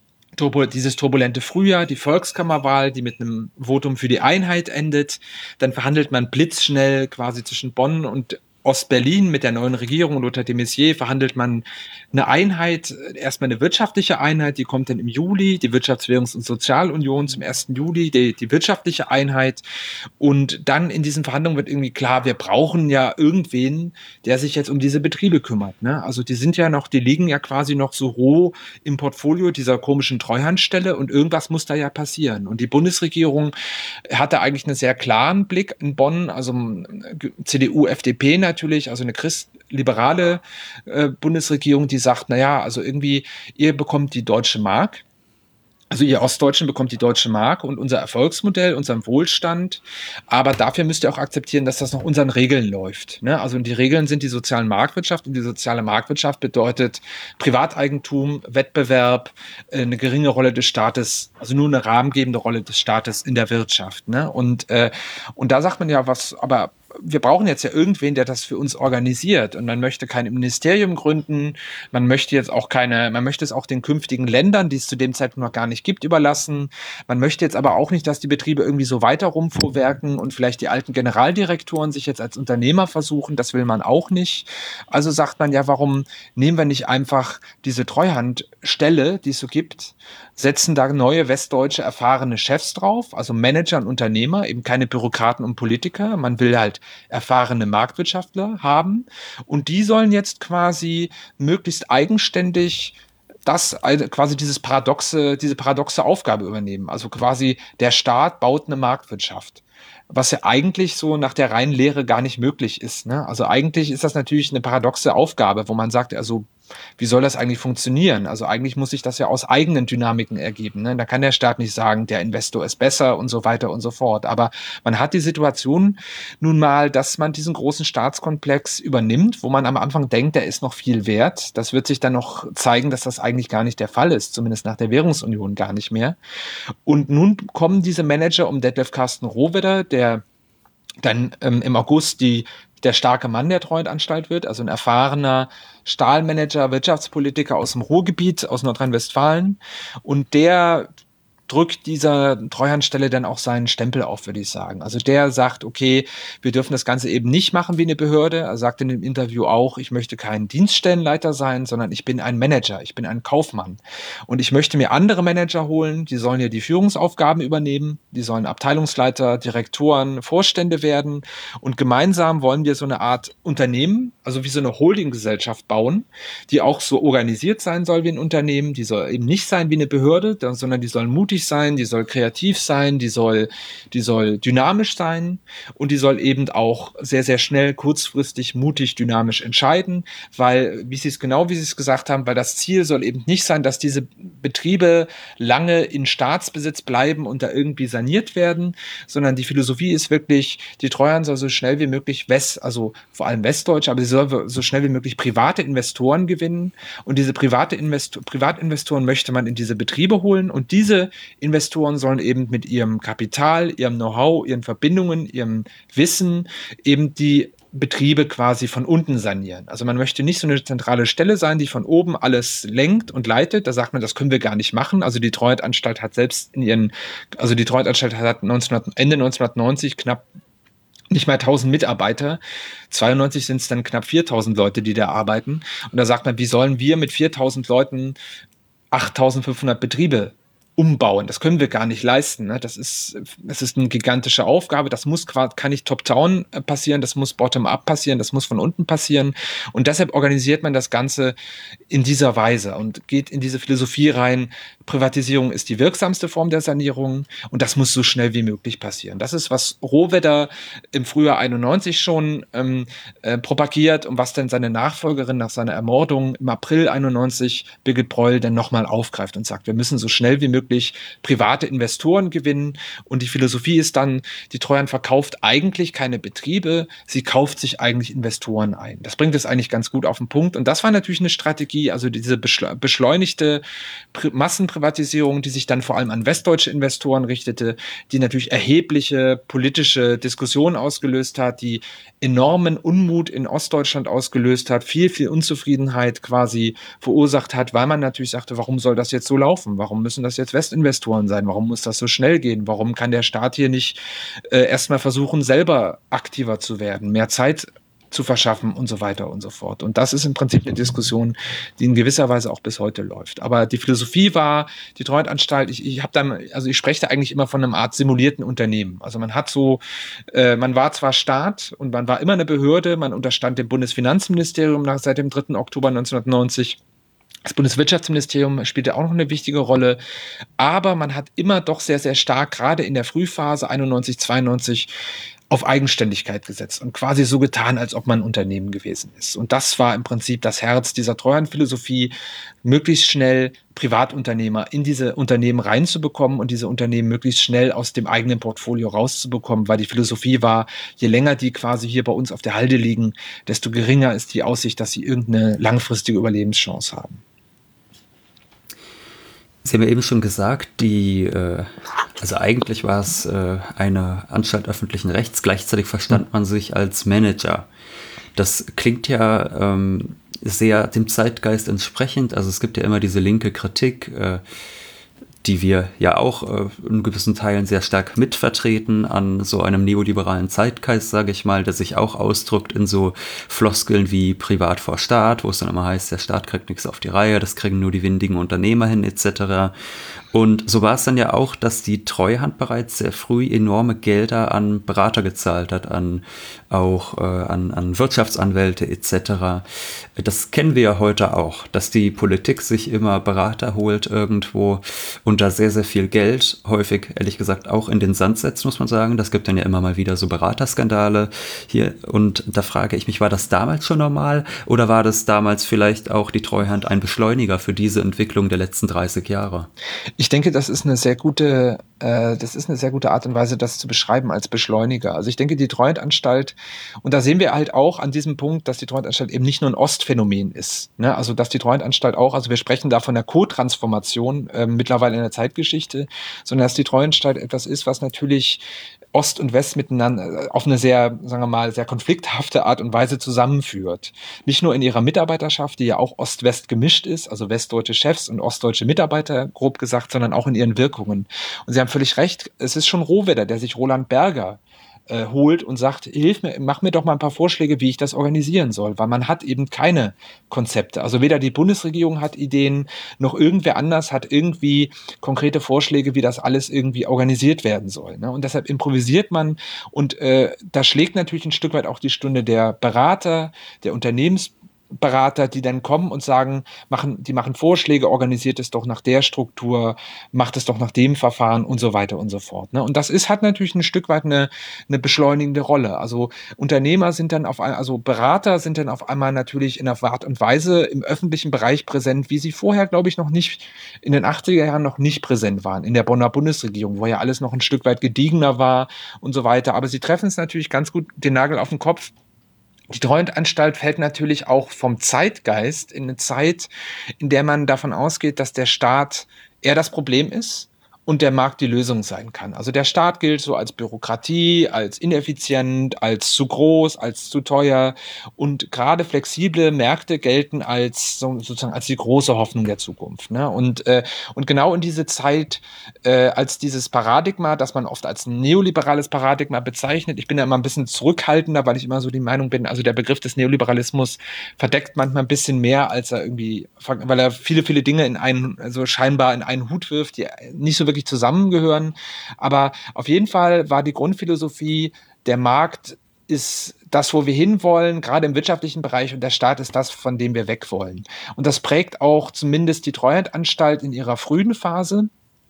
turbulente Frühjahr, die Volkskammerwahl, die mit einem Votum für die Einheit endet. Dann verhandelt man blitzschnell quasi zwischen Bonn und Ostberlin mit der neuen Regierung Lothar de Maizière verhandelt man eine Einheit, erstmal eine wirtschaftliche Einheit, die kommt dann im Juli, die Wirtschafts-, und Sozialunion zum 1. Juli, die wirtschaftliche Einheit und dann in diesen Verhandlungen wird irgendwie klar, wir brauchen ja irgendwen, der sich jetzt um diese Betriebe kümmert. Ne? Also die liegen ja quasi noch so roh im Portfolio dieser komischen Treuhandstelle und irgendwas muss da ja passieren. Und die Bundesregierung hatte eigentlich einen sehr klaren Blick in Bonn, also CDU, FDP natürlich, also eine christliberale Bundesregierung, die sagt, naja, also irgendwie, ihr bekommt die Deutsche Mark, also ihr Ostdeutschen bekommt die Deutsche Mark und unser Erfolgsmodell, unseren Wohlstand, aber dafür müsst ihr auch akzeptieren, dass das nach unseren Regeln läuft. Ne? Also die Regeln sind die soziale Marktwirtschaft und die soziale Marktwirtschaft bedeutet Privateigentum, Wettbewerb, eine geringe Rolle des Staates, also nur eine rahmengebende Rolle des Staates in der Wirtschaft. Ne? Und da sagt man ja, aber wir brauchen jetzt ja irgendwen, der das für uns organisiert. Und man möchte kein Ministerium gründen. Man möchte es auch den künftigen Ländern, die es zu dem Zeitpunkt noch gar nicht gibt, überlassen. Man möchte jetzt aber auch nicht, dass die Betriebe irgendwie so weiter rumfuhrwerken und vielleicht die alten Generaldirektoren sich jetzt als Unternehmer versuchen. Das will man auch nicht. Also sagt man ja, warum nehmen wir nicht einfach diese Treuhandstelle, die es so gibt, setzen da neue westdeutsche erfahrene Chefs drauf, also Manager und Unternehmer, eben keine Bürokraten und Politiker. Man will halt erfahrene Marktwirtschaftler haben und die sollen jetzt quasi möglichst eigenständig diese paradoxe Aufgabe übernehmen. Also quasi der Staat baut eine Marktwirtschaft. was ja eigentlich so nach der reinen Lehre gar nicht möglich ist, ne? Also eigentlich ist das natürlich eine paradoxe Aufgabe, wo man sagt, also wie soll das eigentlich funktionieren? Also eigentlich muss sich das ja aus eigenen Dynamiken ergeben, ne? Da kann der Staat nicht sagen, der Investor ist besser und so weiter und so fort. Aber man hat die Situation nun mal, dass man diesen großen Staatskomplex übernimmt, wo man am Anfang denkt, der ist noch viel wert. Das wird sich dann noch zeigen, dass das eigentlich gar nicht der Fall ist, zumindest nach der Währungsunion gar nicht mehr. Und nun kommen diese Manager um Detlef Carsten Rohwedder, der dann im August der starke Mann der Treuhandanstalt wird, also ein erfahrener Stahlmanager, Wirtschaftspolitiker aus dem Ruhrgebiet, aus Nordrhein-Westfalen. Und der drückt dieser Treuhandstelle dann auch seinen Stempel auf, würde ich sagen. Also der sagt, okay, wir dürfen das Ganze eben nicht machen wie eine Behörde. Er sagt in dem Interview auch, ich möchte kein Dienststellenleiter sein, sondern ich bin ein Manager, ich bin ein Kaufmann. Und ich möchte mir andere Manager holen, die sollen ja die Führungsaufgaben übernehmen, die sollen Abteilungsleiter, Direktoren, Vorstände werden. Und gemeinsam wollen wir so eine Art Unternehmen, also wie so eine Holdinggesellschaft bauen, die auch so organisiert sein soll wie ein Unternehmen. Die soll eben nicht sein wie eine Behörde, sondern die soll mutig sein, die soll kreativ sein, die soll dynamisch sein und die soll eben auch sehr, sehr schnell, kurzfristig, mutig, dynamisch entscheiden, weil, wie Sie es gesagt haben, weil das Ziel soll eben nicht sein, dass diese Betriebe lange in Staatsbesitz bleiben und da irgendwie saniert werden, sondern die Philosophie ist wirklich, die Treuhand soll so schnell wie möglich also vor allem Westdeutsche, aber sie soll so schnell wie möglich private Investoren gewinnen und diese Privatinvestoren möchte man in diese Betriebe holen und diese Investoren sollen eben mit ihrem Kapital, ihrem Know-how, ihren Verbindungen, ihrem Wissen eben die Betriebe quasi von unten sanieren. Also man möchte nicht so eine zentrale Stelle sein, die von oben alles lenkt und leitet. Da sagt man, das können wir gar nicht machen. Also die Treuhandanstalt hat Ende 1990 knapp nicht mal 1000 Mitarbeiter. 92 sind es dann knapp 4000 Leute, die da arbeiten. Und da sagt man, wie sollen wir mit 4000 Leuten 8500 Betriebe umbauen? Das können wir gar nicht leisten. Ne? Das ist eine gigantische Aufgabe. Das kann nicht top-down passieren, das muss bottom-up passieren, das muss von unten passieren. Und deshalb organisiert man das Ganze in dieser Weise und geht in diese Philosophie rein. Privatisierung ist die wirksamste Form der Sanierung und das muss so schnell wie möglich passieren. Das ist, was Rohwedder im Frühjahr 91 schon propagiert und was dann seine Nachfolgerin nach seiner Ermordung im April 91, Birgit Breul, dann nochmal aufgreift und sagt, wir müssen so schnell wie möglich private Investoren gewinnen und die Philosophie ist dann, die Treuhand verkauft eigentlich keine Betriebe, sie kauft sich eigentlich Investoren ein. Das bringt es eigentlich ganz gut auf den Punkt und das war natürlich eine Strategie, also diese beschleunigte Massenprivatisierung, die sich dann vor allem an westdeutsche Investoren richtete, die natürlich erhebliche politische Diskussionen ausgelöst hat, die enormen Unmut in Ostdeutschland ausgelöst hat, viel, viel Unzufriedenheit quasi verursacht hat, weil man natürlich sagte, warum soll das jetzt so laufen? Warum müssen das jetzt Westinvestoren sein? Warum muss das so schnell gehen? Warum kann der Staat hier nicht erstmal versuchen, selber aktiver zu werden, mehr Zeit zu verschaffen und so weiter und so fort. Und das ist im Prinzip eine Diskussion, die in gewisser Weise auch bis heute läuft. Aber die Philosophie war, die Treuhandanstalt, ich spreche da eigentlich immer von einer Art simulierten Unternehmen. Also man war zwar Staat und man war immer eine Behörde, man unterstand dem Bundesfinanzministerium seit dem 3. Oktober 1990. Das Bundeswirtschaftsministerium spielte auch noch eine wichtige Rolle, aber man hat immer doch sehr, sehr stark, gerade in der Frühphase 91, 92, auf Eigenständigkeit gesetzt und quasi so getan, als ob man ein Unternehmen gewesen ist. Und das war im Prinzip das Herz dieser Treuhandphilosophie, möglichst schnell Privatunternehmer in diese Unternehmen reinzubekommen und diese Unternehmen möglichst schnell aus dem eigenen Portfolio rauszubekommen, weil die Philosophie war, je länger die quasi hier bei uns auf der Halde liegen, desto geringer ist die Aussicht, dass sie irgendeine langfristige Überlebenschance haben. Sie haben ja eben schon gesagt, also eigentlich war es eine Anstalt öffentlichen Rechts, gleichzeitig verstand man sich als Manager. Das klingt ja sehr dem Zeitgeist entsprechend, also es gibt ja immer diese linke Kritik, die wir ja auch in gewissen Teilen sehr stark mitvertreten an so einem neoliberalen Zeitgeist, sage ich mal, der sich auch ausdrückt in so Floskeln wie Privat vor Staat, wo es dann immer heißt, der Staat kriegt nichts auf die Reihe, das kriegen nur die windigen Unternehmer hin etc. Und so war es dann ja auch, dass die Treuhand bereits sehr früh enorme Gelder an Berater gezahlt hat, an Wirtschaftsanwälte etc. Das kennen wir ja heute auch, dass die Politik sich immer Berater holt irgendwo und da sehr, sehr viel Geld, häufig ehrlich gesagt auch in den Sand setzt, muss man sagen. Das gibt dann ja immer mal wieder so Beraterskandale hier. Und da frage ich mich, war das damals schon normal oder war das damals vielleicht auch die Treuhand ein Beschleuniger für diese Entwicklung der letzten 30 Jahre? Ich denke, das ist eine sehr gute Art und Weise, das zu beschreiben als Beschleuniger. Also ich denke, die Treuhandanstalt, und da sehen wir halt auch an diesem Punkt, dass die Treuhandanstalt eben nicht nur ein Ostphänomen ist. Ne? Also dass die Treuhandanstalt auch, also wir sprechen da von der Co-Transformation mittlerweile in der Zeitgeschichte, sondern dass die Treuhandanstalt etwas ist, was natürlich Ost und West miteinander auf eine sehr, sagen wir mal, sehr konflikthafte Art und Weise zusammenführt. Nicht nur in ihrer Mitarbeiterschaft, die ja auch Ost-West gemischt ist, also westdeutsche Chefs und ostdeutsche Mitarbeiter, grob gesagt, sondern auch in ihren Wirkungen. Und Sie haben völlig recht, es ist schon Rohwedder, der sich Roland Berger holt und sagt, hilf mir, mach mir doch mal ein paar Vorschläge, wie ich das organisieren soll, weil man hat eben keine Konzepte. Also weder die Bundesregierung hat Ideen, noch irgendwer anders hat irgendwie konkrete Vorschläge, wie das alles irgendwie organisiert werden soll. Ne? Und deshalb improvisiert man und da schlägt natürlich ein Stück weit auch die Stunde der Berater, der Unternehmensberater, die dann kommen und sagen, die machen Vorschläge, organisiert es doch nach der Struktur, macht es doch nach dem Verfahren und so weiter und so fort. Ne? Und hat natürlich ein Stück weit eine beschleunigende Rolle. Also Berater sind dann auf einmal natürlich in einer Art und Weise im öffentlichen Bereich präsent, wie sie vorher, glaube ich, noch nicht, in den 80er Jahren noch nicht präsent waren, in der Bonner Bundesregierung, wo ja alles noch ein Stück weit gediegener war und so weiter. Aber sie treffen es natürlich ganz gut den Nagel auf den Kopf. Die Treuhandanstalt fällt natürlich auch vom Zeitgeist in eine Zeit, in der man davon ausgeht, dass der Staat eher das Problem ist und der Markt die Lösung sein kann. Also der Staat gilt so als Bürokratie, als ineffizient, als zu groß, als zu teuer und gerade flexible Märkte gelten sozusagen als die große Hoffnung der Zukunft. Ne? Und genau in diese Zeit, als dieses Paradigma, das man oft als neoliberales Paradigma bezeichnet, ich bin da immer ein bisschen zurückhaltender, weil ich immer so die Meinung bin, also der Begriff des Neoliberalismus verdeckt manchmal ein bisschen mehr, als er irgendwie, weil er viele, viele Dinge scheinbar in einen Hut wirft, die nicht so wirklich zusammengehören. Aber auf jeden Fall war die Grundphilosophie, der Markt ist das, wo wir hinwollen, gerade im wirtschaftlichen Bereich, und der Staat ist das, von dem wir weg wollen. Und das prägt auch zumindest die Treuhandanstalt in ihrer frühen Phase.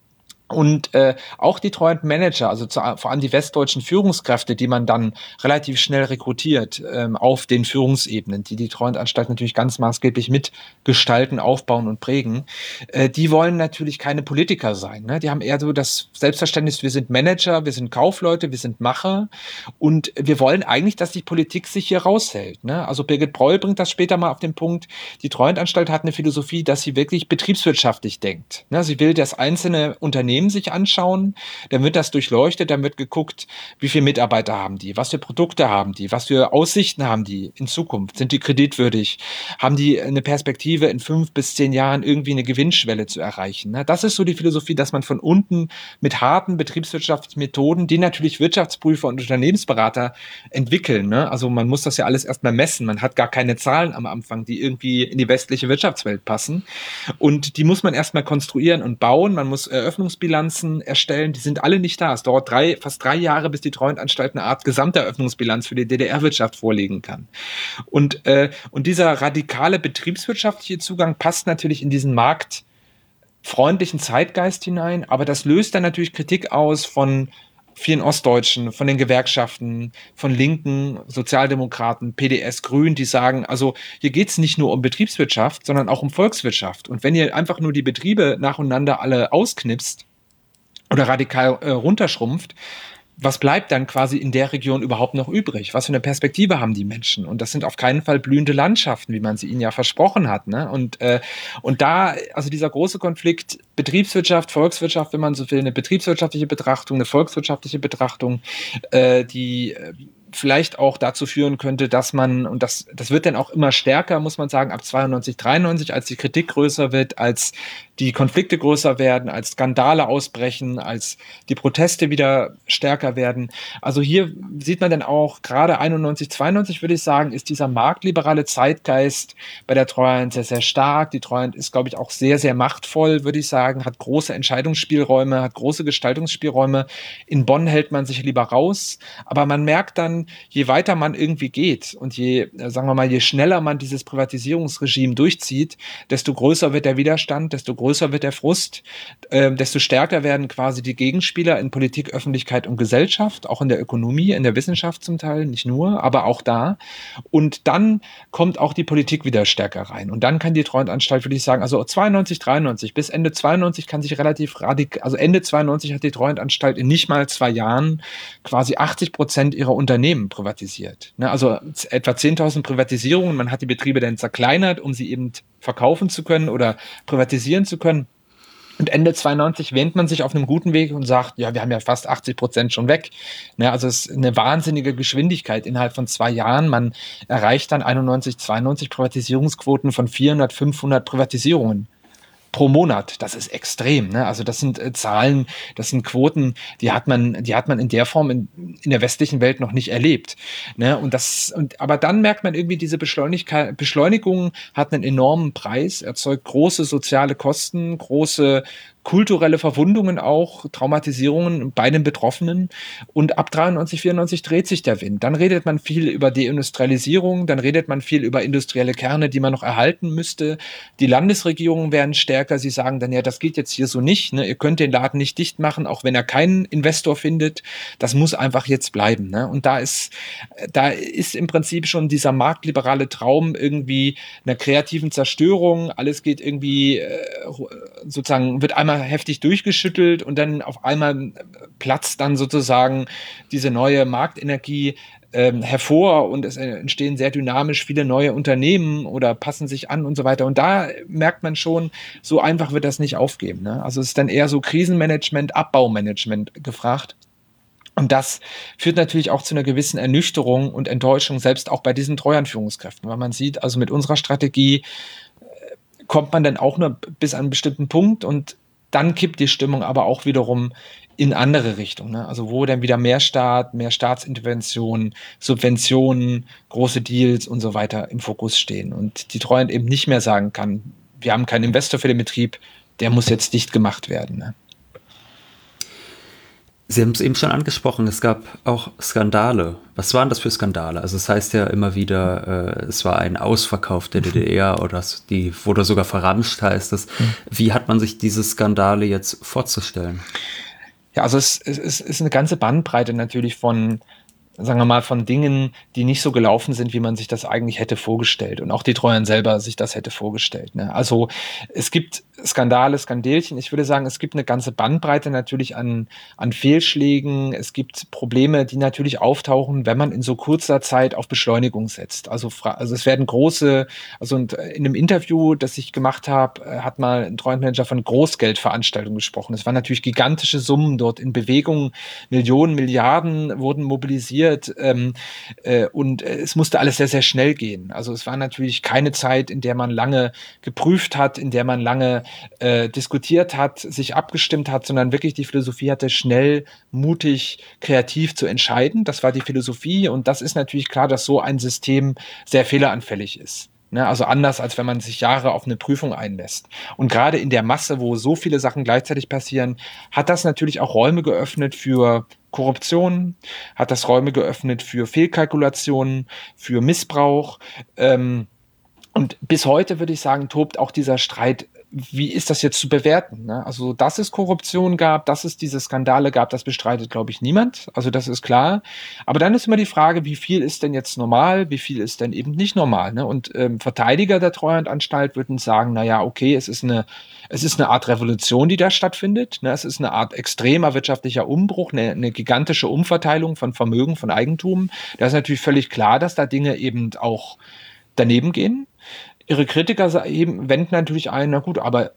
Und auch die Treuhandmanager, also vor allem die westdeutschen Führungskräfte, die man dann relativ schnell rekrutiert auf den Führungsebenen, die Treuhandanstalt natürlich ganz maßgeblich mitgestalten, aufbauen und prägen, die wollen natürlich keine Politiker sein. Ne? Die haben eher so das Selbstverständnis, wir sind Manager, wir sind Kaufleute, wir sind Macher und wir wollen eigentlich, dass die Politik sich hier raushält. Ne? Also Birgit Breul bringt das später mal auf den Punkt, die Treuhandanstalt hat eine Philosophie, dass sie wirklich betriebswirtschaftlich denkt. Ne? Sie will das einzelne Unternehmen sich anschauen, dann wird das durchleuchtet, dann wird geguckt, wie viele Mitarbeiter haben die, was für Produkte haben die, was für Aussichten haben die in Zukunft, sind die kreditwürdig, haben die eine Perspektive in 5 bis 10 Jahren irgendwie eine Gewinnschwelle zu erreichen. Das ist so die Philosophie, dass man von unten mit harten betriebswirtschaftlichen Methoden, die natürlich Wirtschaftsprüfer und Unternehmensberater entwickeln. Also man muss das ja alles erstmal messen, man hat gar keine Zahlen am Anfang, die irgendwie in die westliche Wirtschaftswelt passen und die muss man erstmal konstruieren und bauen, man muss Eröffnungsbilanzen erstellen, die sind alle nicht da. Es dauert fast 3 Jahre, bis die Treuhandanstalt eine Art Gesamteröffnungsbilanz für die DDR-Wirtschaft vorlegen kann. Und dieser radikale betriebswirtschaftliche Zugang passt natürlich in diesen marktfreundlichen Zeitgeist hinein, aber das löst dann natürlich Kritik aus von vielen Ostdeutschen, von den Gewerkschaften, von Linken, Sozialdemokraten, PDS, Grünen, die sagen, also hier geht es nicht nur um Betriebswirtschaft, sondern auch um Volkswirtschaft. Und wenn ihr einfach nur die Betriebe nacheinander alle ausknipst, oder radikal runterschrumpft, was bleibt dann quasi in der Region überhaupt noch übrig? Was für eine Perspektive haben die Menschen? Und das sind auf keinen Fall blühende Landschaften, wie man sie ihnen ja versprochen hat. Ne? Und da, also dieser große Konflikt Betriebswirtschaft, Volkswirtschaft, wenn man so will, eine betriebswirtschaftliche Betrachtung, eine volkswirtschaftliche Betrachtung, die vielleicht auch dazu führen könnte, dass man, und das wird dann auch immer stärker, muss man sagen, ab 92, 93, als die Kritik größer wird, als die Konflikte größer werden, als Skandale ausbrechen, als die Proteste wieder stärker werden. Also hier sieht man dann auch, gerade 91, 92 würde ich sagen, ist dieser marktliberale Zeitgeist bei der Treuhand sehr, sehr stark. Die Treuhand ist, glaube ich, auch sehr, sehr machtvoll, würde ich sagen, hat große Entscheidungsspielräume, hat große Gestaltungsspielräume. In Bonn hält man sich lieber raus, aber man merkt dann, je weiter man irgendwie geht und sagen wir mal, je schneller man dieses Privatisierungsregime durchzieht, desto größer wird der Widerstand, desto größer wird der Frust, desto stärker werden quasi die Gegenspieler in Politik, Öffentlichkeit und Gesellschaft, auch in der Ökonomie, in der Wissenschaft zum Teil, nicht nur, aber auch da. Und dann kommt auch die Politik wieder stärker rein. Und dann kann die Treuhandanstalt, würde ich sagen, also 92, 93 bis Ende 92 kann sich relativ radikal, also Ende 92 hat die Treuhandanstalt in nicht mal 2 Jahren quasi 80% ihrer Unternehmen privatisiert. Ne, also etwa 10.000 Privatisierungen. Man hat die Betriebe dann zerkleinert, um sie eben verkaufen zu können oder privatisieren zu können. Und Ende 92 wähnt man sich auf einem guten Weg und sagt, ja, wir haben ja fast 80% schon weg. Ne, also es ist eine wahnsinnige Geschwindigkeit innerhalb von 2 Jahren. Man erreicht dann 91, 92 Privatisierungsquoten von 400, 500 Privatisierungen pro Monat. Das ist extrem. Ne? Also das sind Zahlen, das sind Quoten, die hat man in der Form in der westlichen Welt noch nicht erlebt. Ne? Aber dann merkt man irgendwie, diese Beschleunigung hat einen enormen Preis, erzeugt große soziale Kosten, große kulturelle Verwundungen auch, Traumatisierungen bei den Betroffenen. Und ab 93, 94 dreht sich der Wind. Dann redet man viel über Deindustrialisierung, dann redet man viel über industrielle Kerne, die man noch erhalten müsste. Die Landesregierungen werden stärker. Sie sagen dann, ja, das geht jetzt hier so nicht. Ne? Ihr könnt den Laden nicht dicht machen, auch wenn er keinen Investor findet. Das muss einfach jetzt bleiben. Ne? Und da ist im Prinzip schon dieser marktliberale Traum irgendwie einer kreativen Zerstörung. Alles geht irgendwie sozusagen, wird einmal heftig durchgeschüttelt und dann auf einmal platzt dann sozusagen diese neue Marktenergie hervor und es entstehen sehr dynamisch viele neue Unternehmen oder passen sich an und so weiter. Und da merkt man schon, so einfach wird das nicht aufgeben. Ne? Also es ist dann eher so Krisenmanagement, Abbaumanagement gefragt. Und das führt natürlich auch zu einer gewissen Ernüchterung und Enttäuschung, selbst auch bei diesen Treuhandführungskräften, weil man sieht, also mit unserer Strategie kommt man dann auch nur bis an einen bestimmten Punkt und dann kippt die Stimmung aber auch wiederum in andere Richtungen. Ne? Also wo dann wieder mehr Staat, mehr Staatsintervention, Subventionen, große Deals und so weiter im Fokus stehen. Und die Treuhand eben nicht mehr sagen kann, wir haben keinen Investor für den Betrieb, der muss jetzt dicht gemacht werden. Ne? Sie haben es eben schon angesprochen, es gab auch Skandale. Was waren das für Skandale? Also es heißt ja immer wieder, es war ein Ausverkauf der DDR oder die wurde sogar verramscht, heißt es. Wie hat man sich diese Skandale jetzt vorzustellen? Ja, also es ist eine ganze Bandbreite natürlich von, sagen wir mal, von Dingen, die nicht so gelaufen sind, wie man sich das eigentlich hätte vorgestellt und auch die Treuhand selber sich das hätte vorgestellt. Ne? Also es gibt Skandale, Skandelchen. Ich würde sagen, es gibt eine ganze Bandbreite natürlich an Fehlschlägen. Es gibt Probleme, die natürlich auftauchen, wenn man in so kurzer Zeit auf Beschleunigung setzt. Also es werden in einem Interview, das ich gemacht habe, hat mal ein Treuhandmanager von Großgeldveranstaltungen gesprochen. Es waren natürlich gigantische Summen dort in Bewegung. Millionen, Milliarden wurden mobilisiert und es musste alles sehr, sehr schnell gehen. Also es war natürlich keine Zeit, in der man lange geprüft hat, in der man lange diskutiert hat, sich abgestimmt hat, sondern wirklich die Philosophie hatte, schnell, mutig, kreativ zu entscheiden. Das war die Philosophie und das ist natürlich klar, dass so ein System sehr fehleranfällig ist. Ne? Also anders, als wenn man sich Jahre auf eine Prüfung einlässt. Und gerade in der Masse, wo so viele Sachen gleichzeitig passieren, hat das natürlich auch Räume geöffnet für Korruption, hat das Räume geöffnet für Fehlkalkulationen, für Missbrauch. Und bis heute, würde ich sagen, tobt auch dieser Streit, wie ist das jetzt zu bewerten? Ne? Also, dass es Korruption gab, dass es diese Skandale gab, das bestreitet, glaube ich, niemand. Also, das ist klar. Aber dann ist immer die Frage, wie viel ist denn jetzt normal, wie viel ist denn eben nicht normal? Ne? Und Verteidiger der Treuhandanstalt würden sagen, naja, okay, es ist eine Art Revolution, die da stattfindet. Ne? Es ist eine Art extremer wirtschaftlicher Umbruch, eine gigantische Umverteilung von Vermögen, von Eigentum. Da ist natürlich völlig klar, dass da Dinge eben auch daneben gehen. Ihre Kritiker wenden natürlich ein, na gut, aber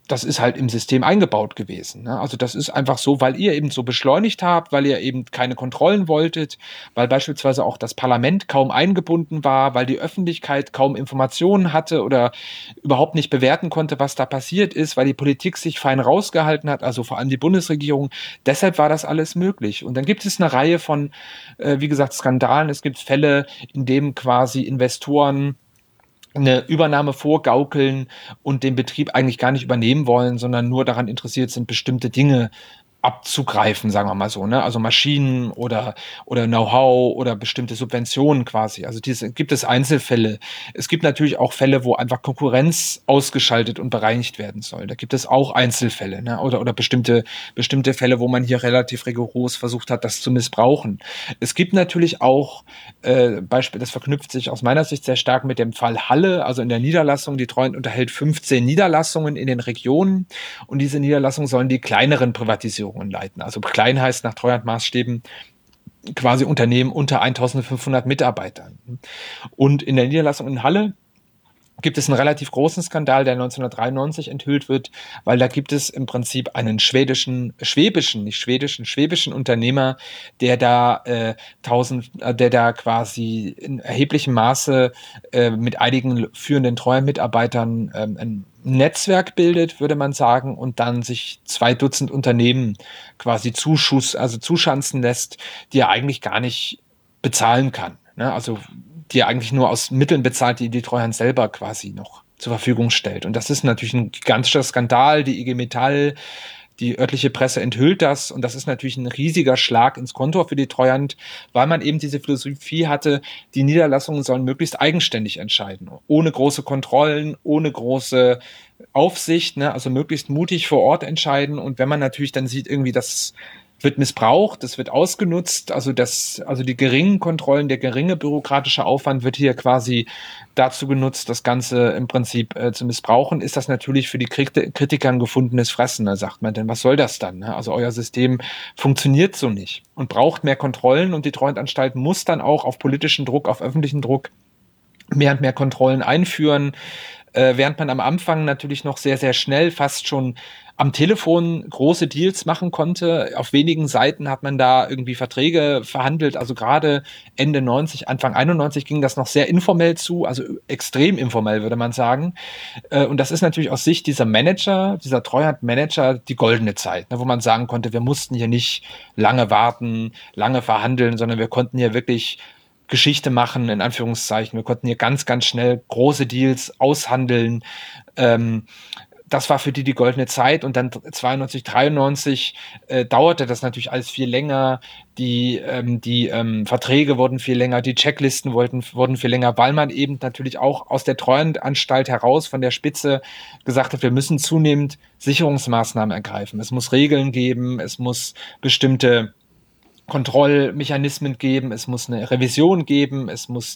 das ist halt im System eingebaut gewesen. Ne? Also das ist einfach so, weil ihr eben so beschleunigt habt, weil ihr eben keine Kontrollen wolltet, weil beispielsweise auch das Parlament kaum eingebunden war, weil die Öffentlichkeit kaum Informationen hatte oder überhaupt nicht bewerten konnte, was da passiert ist, weil die Politik sich fein rausgehalten hat, also vor allem die Bundesregierung. Deshalb war das alles möglich. Und dann gibt es eine Reihe von, wie gesagt, Skandalen. Es gibt Fälle, in denen quasi Investoren eine Übernahme vorgaukeln und den Betrieb eigentlich gar nicht übernehmen wollen, sondern nur daran interessiert sind, bestimmte Dinge abzugreifen, sagen wir mal so, ne? Also Maschinen oder Know-how oder bestimmte Subventionen quasi. Also gibt es Einzelfälle. Es gibt natürlich auch Fälle, wo einfach Konkurrenz ausgeschaltet und bereinigt werden soll. Da gibt es auch Einzelfälle, ne? Oder bestimmte Fälle, wo man hier relativ rigoros versucht hat, das zu missbrauchen. Es gibt natürlich auch Beispiel, das verknüpft sich aus meiner Sicht sehr stark mit dem Fall Halle, also in der Niederlassung. Die Treuhand unterhält 15 Niederlassungen in den Regionen und diese Niederlassungen sollen die kleineren Privatisierungen leiten. Also klein heißt nach Treuhandmaßstäben quasi Unternehmen unter 1500 Mitarbeitern. Und in der Niederlassung in Halle gibt es einen relativ großen Skandal, der 1993 enthüllt wird, weil da gibt es im Prinzip einen schwäbischen Unternehmer, der da quasi in erheblichem Maße mit einigen führenden Treuhandmitarbeitern ein Netzwerk bildet, würde man sagen, und dann sich 2 Dutzend Unternehmen quasi zuschanzen lässt, die er eigentlich gar nicht bezahlen kann. Ne? Also die er eigentlich nur aus Mitteln bezahlt, die die Treuhand selber quasi noch zur Verfügung stellt. Und das ist natürlich ein gigantischer Skandal. Die IG Metall, die örtliche Presse enthüllt das. Und das ist natürlich ein riesiger Schlag ins Kontor für die Treuhand, weil man eben diese Philosophie hatte, die Niederlassungen sollen möglichst eigenständig entscheiden. Ohne große Kontrollen, ohne große Aufsicht, ne? Also möglichst mutig vor Ort entscheiden. Und wenn man natürlich dann sieht, irgendwie das wird missbraucht, das wird ausgenutzt, also die geringen Kontrollen, der geringe bürokratische Aufwand wird hier quasi dazu genutzt, das Ganze im Prinzip zu missbrauchen, ist das natürlich für die Kritiker ein gefundenes Fressen. Da sagt man, denn was soll das dann? Ne? Also euer System funktioniert so nicht und braucht mehr Kontrollen und die Treuhandanstalt muss dann auch auf politischen Druck, auf öffentlichen Druck mehr und mehr Kontrollen einführen, während man am Anfang natürlich noch sehr, sehr schnell fast schon am Telefon große Deals machen konnte. Auf wenigen Seiten hat man da irgendwie Verträge verhandelt. Also gerade Ende 90, Anfang 91 ging das noch sehr informell zu, also extrem informell, würde man sagen. Und das ist natürlich aus Sicht dieser Treuhandmanager, die goldene Zeit, ne, wo man sagen konnte, wir mussten hier nicht lange warten, lange verhandeln, sondern wir konnten hier wirklich Geschichte machen, in Anführungszeichen. Wir konnten hier ganz, ganz schnell große Deals aushandeln. Das war für die goldene Zeit und dann 92, 93 dauerte das natürlich alles viel länger. Die Verträge wurden viel länger, die Checklisten wurden viel länger, weil man eben natürlich auch aus der Treuhandanstalt heraus von der Spitze gesagt hat, wir müssen zunehmend Sicherungsmaßnahmen ergreifen. Es muss Regeln geben, es muss bestimmte Kontrollmechanismen geben, es muss eine Revision geben, es muss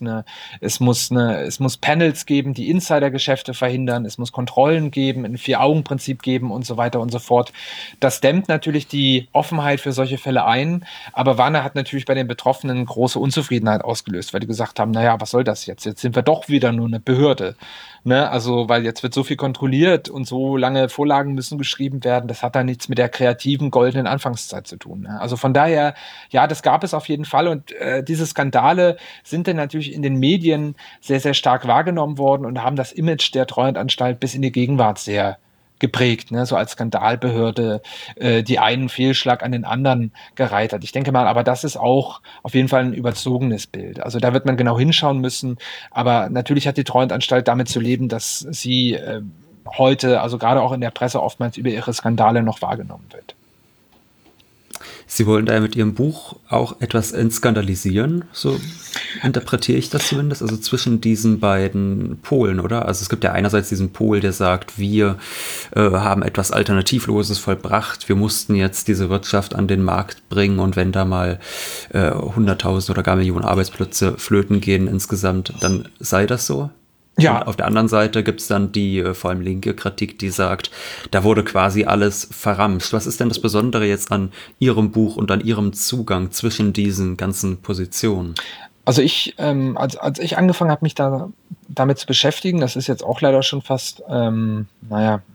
Panels geben, die Insidergeschäfte verhindern, es muss Kontrollen geben, ein 4-Augen-Prinzip geben und so weiter und so fort. Das dämmt natürlich die Offenheit für solche Fälle ein, aber Warner hat natürlich bei den Betroffenen große Unzufriedenheit ausgelöst, weil die gesagt haben, naja, was soll das jetzt? Jetzt sind wir doch wieder nur eine Behörde. Ne? Also, weil jetzt wird so viel kontrolliert und so lange Vorlagen müssen geschrieben werden, das hat dann nichts mit der kreativen goldenen Anfangszeit zu tun. Ne? Also von daher, ja, das gab es auf jeden Fall und diese Skandale sind dann natürlich in den Medien sehr, sehr stark wahrgenommen worden und haben das Image der Treuhandanstalt bis in die Gegenwart sehr geprägt, ne? So als Skandalbehörde, die einen Fehlschlag an den anderen gereiht hat. Ich denke mal, aber das ist auch auf jeden Fall ein überzogenes Bild. Also da wird man genau hinschauen müssen, aber natürlich hat die Treuhandanstalt damit zu leben, dass sie heute, also gerade auch in der Presse oftmals über ihre Skandale noch wahrgenommen wird. Sie wollen da mit Ihrem Buch auch etwas entskandalisieren, so interpretiere ich das zumindest, also zwischen diesen beiden Polen, oder? Also es gibt ja einerseits diesen Pol, der sagt, wir haben etwas Alternativloses vollbracht, wir mussten jetzt diese Wirtschaft an den Markt bringen und wenn da mal 100.000 oder gar Millionen Arbeitsplätze flöten gehen insgesamt, dann sei das so. Ja. Und auf der anderen Seite gibt es dann die vor allem linke Kritik, die sagt, da wurde quasi alles verramscht. Was ist denn das Besondere jetzt an Ihrem Buch und an Ihrem Zugang zwischen diesen ganzen Positionen? Also als ich angefangen habe, mich damit zu beschäftigen, das ist jetzt auch leider schon fast,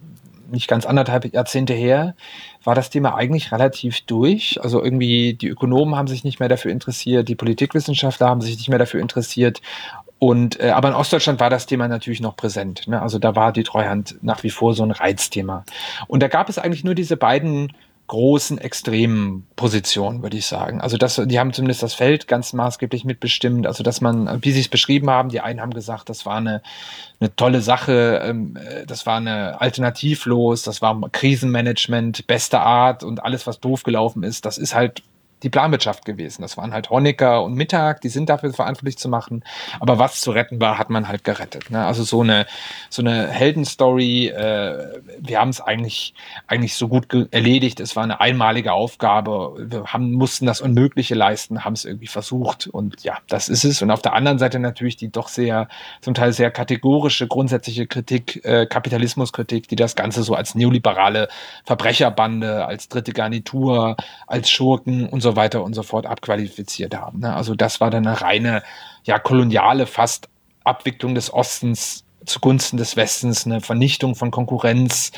nicht ganz 1,5 Jahrzehnte her, war das Thema eigentlich relativ durch. Also irgendwie die Ökonomen haben sich nicht mehr dafür interessiert, die Politikwissenschaftler haben sich nicht mehr dafür interessiert. Aber in Ostdeutschland war das Thema natürlich noch präsent. Ne? Also da war die Treuhand nach wie vor so ein Reizthema. Und da gab es eigentlich nur diese beiden großen extremen Positionen, würde ich sagen. Also die haben zumindest das Feld ganz maßgeblich mitbestimmt. Also dass man, wie sie es beschrieben haben, die einen haben gesagt, das war eine tolle Sache, das war eine alternativlos, das war Krisenmanagement bester Art und alles, was doof gelaufen ist, das ist halt die Planwirtschaft gewesen. Das waren halt Honecker und Mittag, die sind dafür verantwortlich zu machen. Aber was zu retten war, hat man halt gerettet. Ne? Also so eine Heldenstory, wir haben es eigentlich so gut erledigt. Es war eine einmalige Aufgabe. Wir mussten das Unmögliche leisten, haben es irgendwie versucht. Und ja, das ist es. Und auf der anderen Seite natürlich die doch zum Teil sehr kategorische, grundsätzliche Kritik, Kapitalismuskritik, die das Ganze so als neoliberale Verbrecherbande, als dritte Garnitur, als Schurken und so weiter und so fort abqualifiziert haben. Ne? Also das war dann eine reine, koloniale fast Abwicklung des Ostens zugunsten des Westens, eine Vernichtung von Konkurrenz,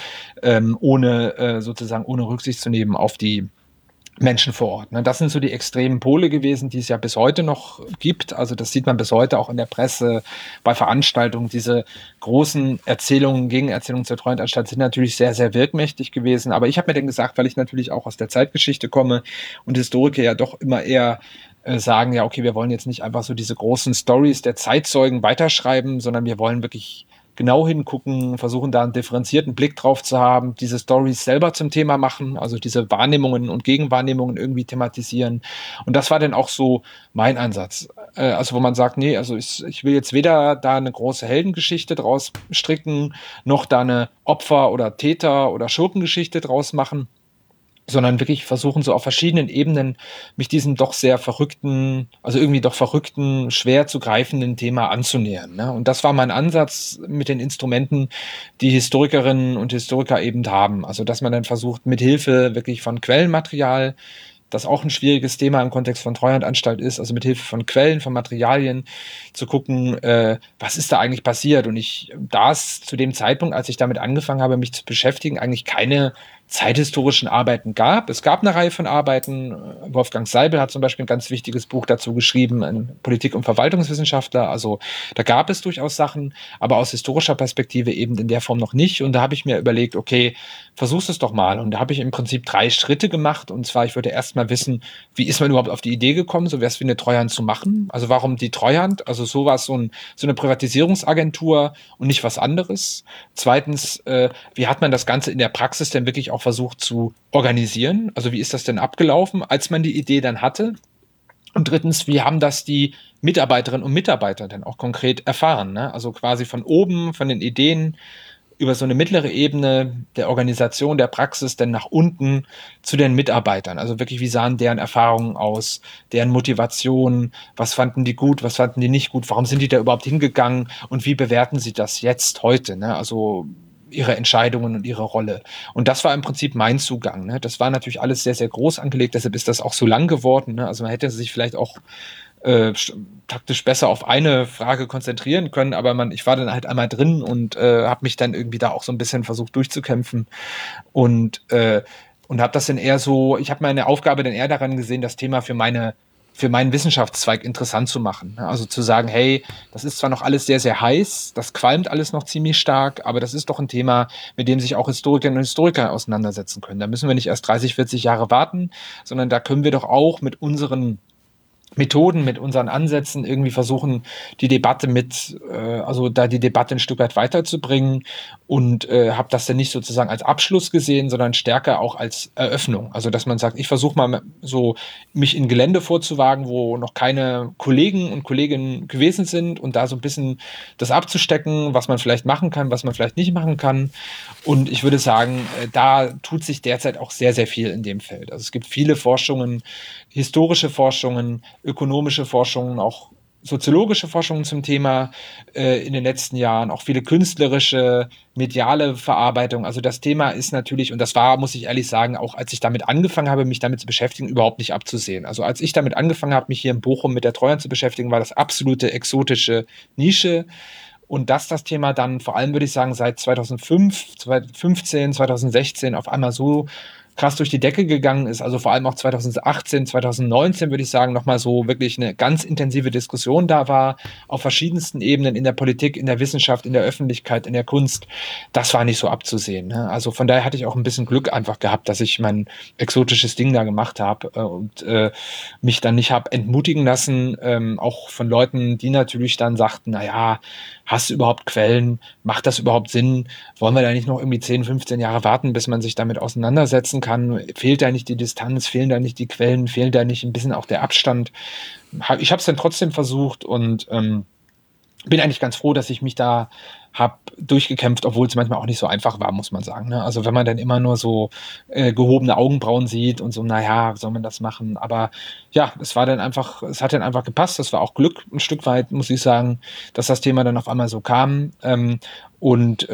ohne Rücksicht zu nehmen auf die Menschen vor Ort. Ne? Das sind so die extremen Pole gewesen, die es ja bis heute noch gibt. Also das sieht man bis heute auch in der Presse, bei Veranstaltungen. Diese großen Gegenerzählungen zur Treuhandanstalt sind natürlich sehr, sehr wirkmächtig gewesen. Aber ich habe mir dann gesagt, weil ich natürlich auch aus der Zeitgeschichte komme und Historiker ja doch immer eher sagen, ja, okay, wir wollen jetzt nicht einfach so diese großen Stories der Zeitzeugen weiterschreiben, sondern wir wollen wirklich genau hingucken, versuchen da einen differenzierten Blick drauf zu haben, diese Stories selber zum Thema machen, also diese Wahrnehmungen und Gegenwahrnehmungen irgendwie thematisieren. Und das war dann auch so mein Ansatz. Also wo man sagt, nee, also ich will jetzt weder da eine große Heldengeschichte draus stricken, noch da eine Opfer- oder Täter- oder Schurkengeschichte draus machen, sondern wirklich versuchen, so auf verschiedenen Ebenen mich diesem doch sehr verrückten, schwer zu greifenden Thema anzunähern. Ne? Und das war mein Ansatz mit den Instrumenten, die Historikerinnen und Historiker eben haben. Also dass man dann versucht, mit Hilfe wirklich von Quellenmaterial, das auch ein schwieriges Thema im Kontext von Treuhandanstalt ist, also mit Hilfe von Quellen, von Materialien zu gucken, was ist da eigentlich passiert. Und da es zu dem Zeitpunkt, als ich damit angefangen habe, mich zu beschäftigen, eigentlich keine zeithistorischen Arbeiten gab. Es gab eine Reihe von Arbeiten. Wolfgang Seibel hat zum Beispiel ein ganz wichtiges Buch dazu geschrieben, ein Politik- und Verwaltungswissenschaftler. Also da gab es durchaus Sachen, aber aus historischer Perspektive eben in der Form noch nicht. Und da habe ich mir überlegt, okay, versuch's es doch mal. Und da habe ich im Prinzip 3 Schritte gemacht. Und zwar, ich würde erst mal wissen, wie ist man überhaupt auf die Idee gekommen, so was wie eine Treuhand zu machen? Also warum die Treuhand? Also sowas, so eine Privatisierungsagentur und nicht was anderes. Zweitens, wie hat man das Ganze in der Praxis denn wirklich auch versucht zu organisieren? Also wie ist das denn abgelaufen, als man die Idee dann hatte? Und drittens, wie haben das die Mitarbeiterinnen und Mitarbeiter denn auch konkret erfahren? Ne? Also quasi von oben, von den Ideen über so eine mittlere Ebene der Organisation, der Praxis, dann nach unten zu den Mitarbeitern. Also wirklich, wie sahen deren Erfahrungen aus, deren Motivation, was fanden die gut, was fanden die nicht gut, warum sind die da überhaupt hingegangen und wie bewerten sie das jetzt, heute? Ne? Also ihre Entscheidungen und ihre Rolle. Und das war im Prinzip mein Zugang. Ne? Das war natürlich alles sehr, sehr groß angelegt, deshalb ist das auch so lang geworden. Ne? Also man hätte sich vielleicht auch taktisch besser auf eine Frage konzentrieren können, aber ich war dann halt einmal drin und habe mich dann irgendwie da auch so ein bisschen versucht durchzukämpfen und habe das dann eher so, ich habe meine Aufgabe dann eher daran gesehen, das Thema für meinen Wissenschaftszweig interessant zu machen. Also zu sagen, hey, das ist zwar noch alles sehr, sehr heiß, das qualmt alles noch ziemlich stark, aber das ist doch ein Thema, mit dem sich auch Historikerinnen und Historiker auseinandersetzen können. Da müssen wir nicht erst 30, 40 Jahre warten, sondern da können wir doch auch mit unseren Methoden, mit unseren Ansätzen irgendwie versuchen, die Debatte die Debatte ein Stück weit weiterzubringen und habe das dann nicht sozusagen als Abschluss gesehen, sondern stärker auch als Eröffnung. Also dass man sagt, ich versuche mal so mich in Gelände vorzuwagen, wo noch keine Kollegen und Kolleginnen gewesen sind und da so ein bisschen das abzustecken, was man vielleicht machen kann, was man vielleicht nicht machen kann. Und ich würde sagen, da tut sich derzeit auch sehr, sehr viel in dem Feld. Also es gibt viele Forschungen, historische Forschungen, ökonomische Forschungen, auch soziologische Forschungen zum Thema in den letzten Jahren, auch viele künstlerische, mediale Verarbeitung. Also das Thema ist natürlich, und das war, muss ich ehrlich sagen, auch als ich damit angefangen habe, mich damit zu beschäftigen, überhaupt nicht abzusehen. Also als ich damit angefangen habe, mich hier in Bochum mit der Treuhand zu beschäftigen, war das absolute exotische Nische. Und dass das Thema dann vor allem, würde ich sagen, seit 2005, 2015, 2016 auf einmal so krass durch die Decke gegangen ist, also vor allem auch 2018, 2019, würde ich sagen, nochmal so wirklich eine ganz intensive Diskussion da war, auf verschiedensten Ebenen in der Politik, in der Wissenschaft, in der Öffentlichkeit, in der Kunst, das war nicht so abzusehen. Ne? Also von daher hatte ich auch ein bisschen Glück einfach gehabt, dass ich mein exotisches Ding da gemacht habe und mich dann nicht habe entmutigen lassen, auch von Leuten, die natürlich dann sagten, naja, hast du überhaupt Quellen? Macht das überhaupt Sinn? Wollen wir da nicht noch irgendwie 10, 15 Jahre warten, bis man sich damit auseinandersetzen kann? Fehlt da nicht die Distanz? Fehlen da nicht die Quellen? Fehlt da nicht ein bisschen auch der Abstand? Ich habe es dann trotzdem versucht und bin eigentlich ganz froh, dass ich mich da habe durchgekämpft, obwohl es manchmal auch nicht so einfach war, muss man sagen. Ne? Also wenn man dann immer nur so gehobene Augenbrauen sieht und so, naja, soll man das machen? Aber ja, es hat dann einfach gepasst. Das war auch Glück ein Stück weit, muss ich sagen, dass das Thema dann auf einmal so kam. Und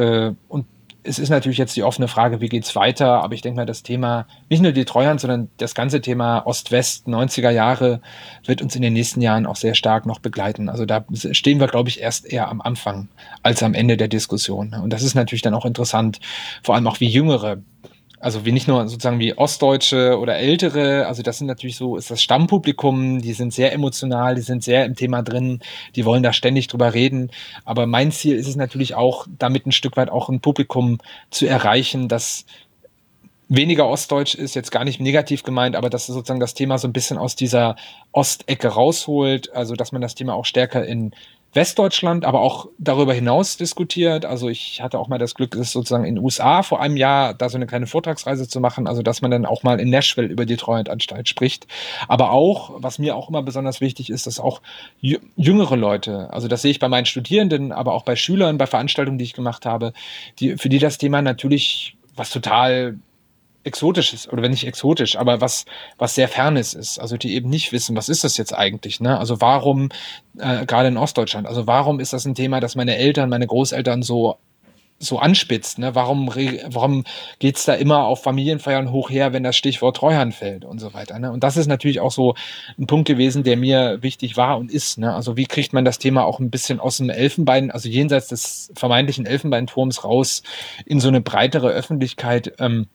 es ist natürlich jetzt die offene Frage, wie geht's weiter? Aber ich denke mal, das Thema, nicht nur die Treuhand, sondern das ganze Thema Ost-West, 90er Jahre, wird uns in den nächsten Jahren auch sehr stark noch begleiten. Also da stehen wir, glaube ich, erst eher am Anfang als am Ende der Diskussion. Und das ist natürlich dann auch interessant, vor allem auch wie Jüngere, also wie nicht nur sozusagen wie Ostdeutsche oder Ältere, also das sind natürlich so, ist das Stammpublikum, die sind sehr emotional, die sind sehr im Thema drin, die wollen da ständig drüber reden. Aber mein Ziel ist es natürlich auch, damit ein Stück weit auch ein Publikum zu erreichen, das weniger ostdeutsch ist, jetzt gar nicht negativ gemeint, aber dass sozusagen das Thema so ein bisschen aus dieser Ostecke rausholt, also dass man das Thema auch stärker in Westdeutschland, aber auch darüber hinaus diskutiert. Also ich hatte auch mal das Glück, es sozusagen in den USA vor einem Jahr da so eine kleine Vortragsreise zu machen, also dass man dann auch mal in Nashville über die Treuhandanstalt spricht. Aber auch, was mir auch immer besonders wichtig ist, dass auch jüngere Leute, also das sehe ich bei meinen Studierenden, aber auch bei Schülern, bei Veranstaltungen, die ich gemacht habe, für die das Thema natürlich was total Exotisches, oder wenn nicht exotisch, aber was sehr Fernes ist. Also die eben nicht wissen, was ist das jetzt eigentlich? Ne? Also warum, gerade in Ostdeutschland, also warum ist das ein Thema, das meine Eltern, meine Großeltern so anspitzt? Ne? Warum geht's da immer auf Familienfeiern hoch her, wenn das Stichwort Treuhand fällt und so weiter? Ne? Und das ist natürlich auch so ein Punkt gewesen, der mir wichtig war und ist. Ne? Also wie kriegt man das Thema auch ein bisschen aus dem Elfenbein, also jenseits des vermeintlichen Elfenbeinturms raus in so eine breitere Öffentlichkeit,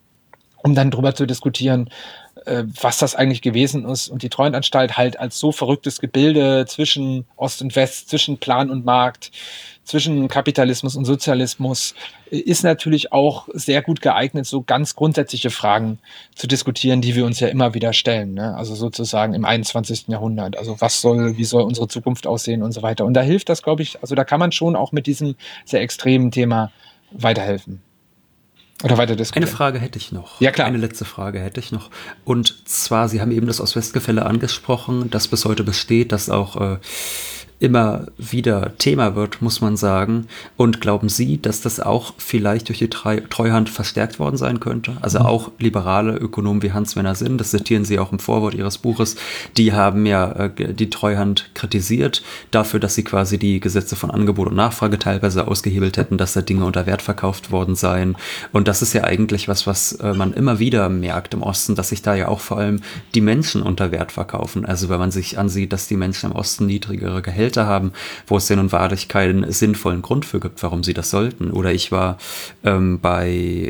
um dann drüber zu diskutieren, was das eigentlich gewesen ist. Und die Treuhandanstalt halt als so verrücktes Gebilde zwischen Ost und West, zwischen Plan und Markt, zwischen Kapitalismus und Sozialismus, ist natürlich auch sehr gut geeignet, so ganz grundsätzliche Fragen zu diskutieren, die wir uns ja immer wieder stellen. Ne? Also sozusagen im 21. Jahrhundert. Also wie soll unsere Zukunft aussehen und so weiter. Und da hilft das, glaube ich, also da kann man schon auch mit diesem sehr extremen Thema weiterhelfen. Oder weiter diskutieren. Eine Frage hätte ich noch. Ja, klar. Eine letzte Frage hätte ich noch. Und zwar, Sie haben eben das Ost-West-Gefälle angesprochen, das bis heute besteht, das auch immer wieder Thema wird, muss man sagen. Und glauben Sie, dass das auch vielleicht durch die Treuhand verstärkt worden sein könnte? Also auch liberale Ökonomen wie Hans-Werner Sinn, das zitieren Sie auch im Vorwort Ihres Buches, die haben ja die Treuhand kritisiert dafür, dass sie quasi die Gesetze von Angebot und Nachfrage teilweise ausgehebelt hätten, dass da Dinge unter Wert verkauft worden seien. Und das ist ja eigentlich was man immer wieder merkt im Osten, dass sich da ja auch vor allem die Menschen unter Wert verkaufen. Also wenn man sich ansieht, dass die Menschen im Osten niedrigere Gehälter haben, wo es denn nun wahrlich keinen sinnvollen Grund für gibt, warum sie das sollten. Oder dieses Jahr war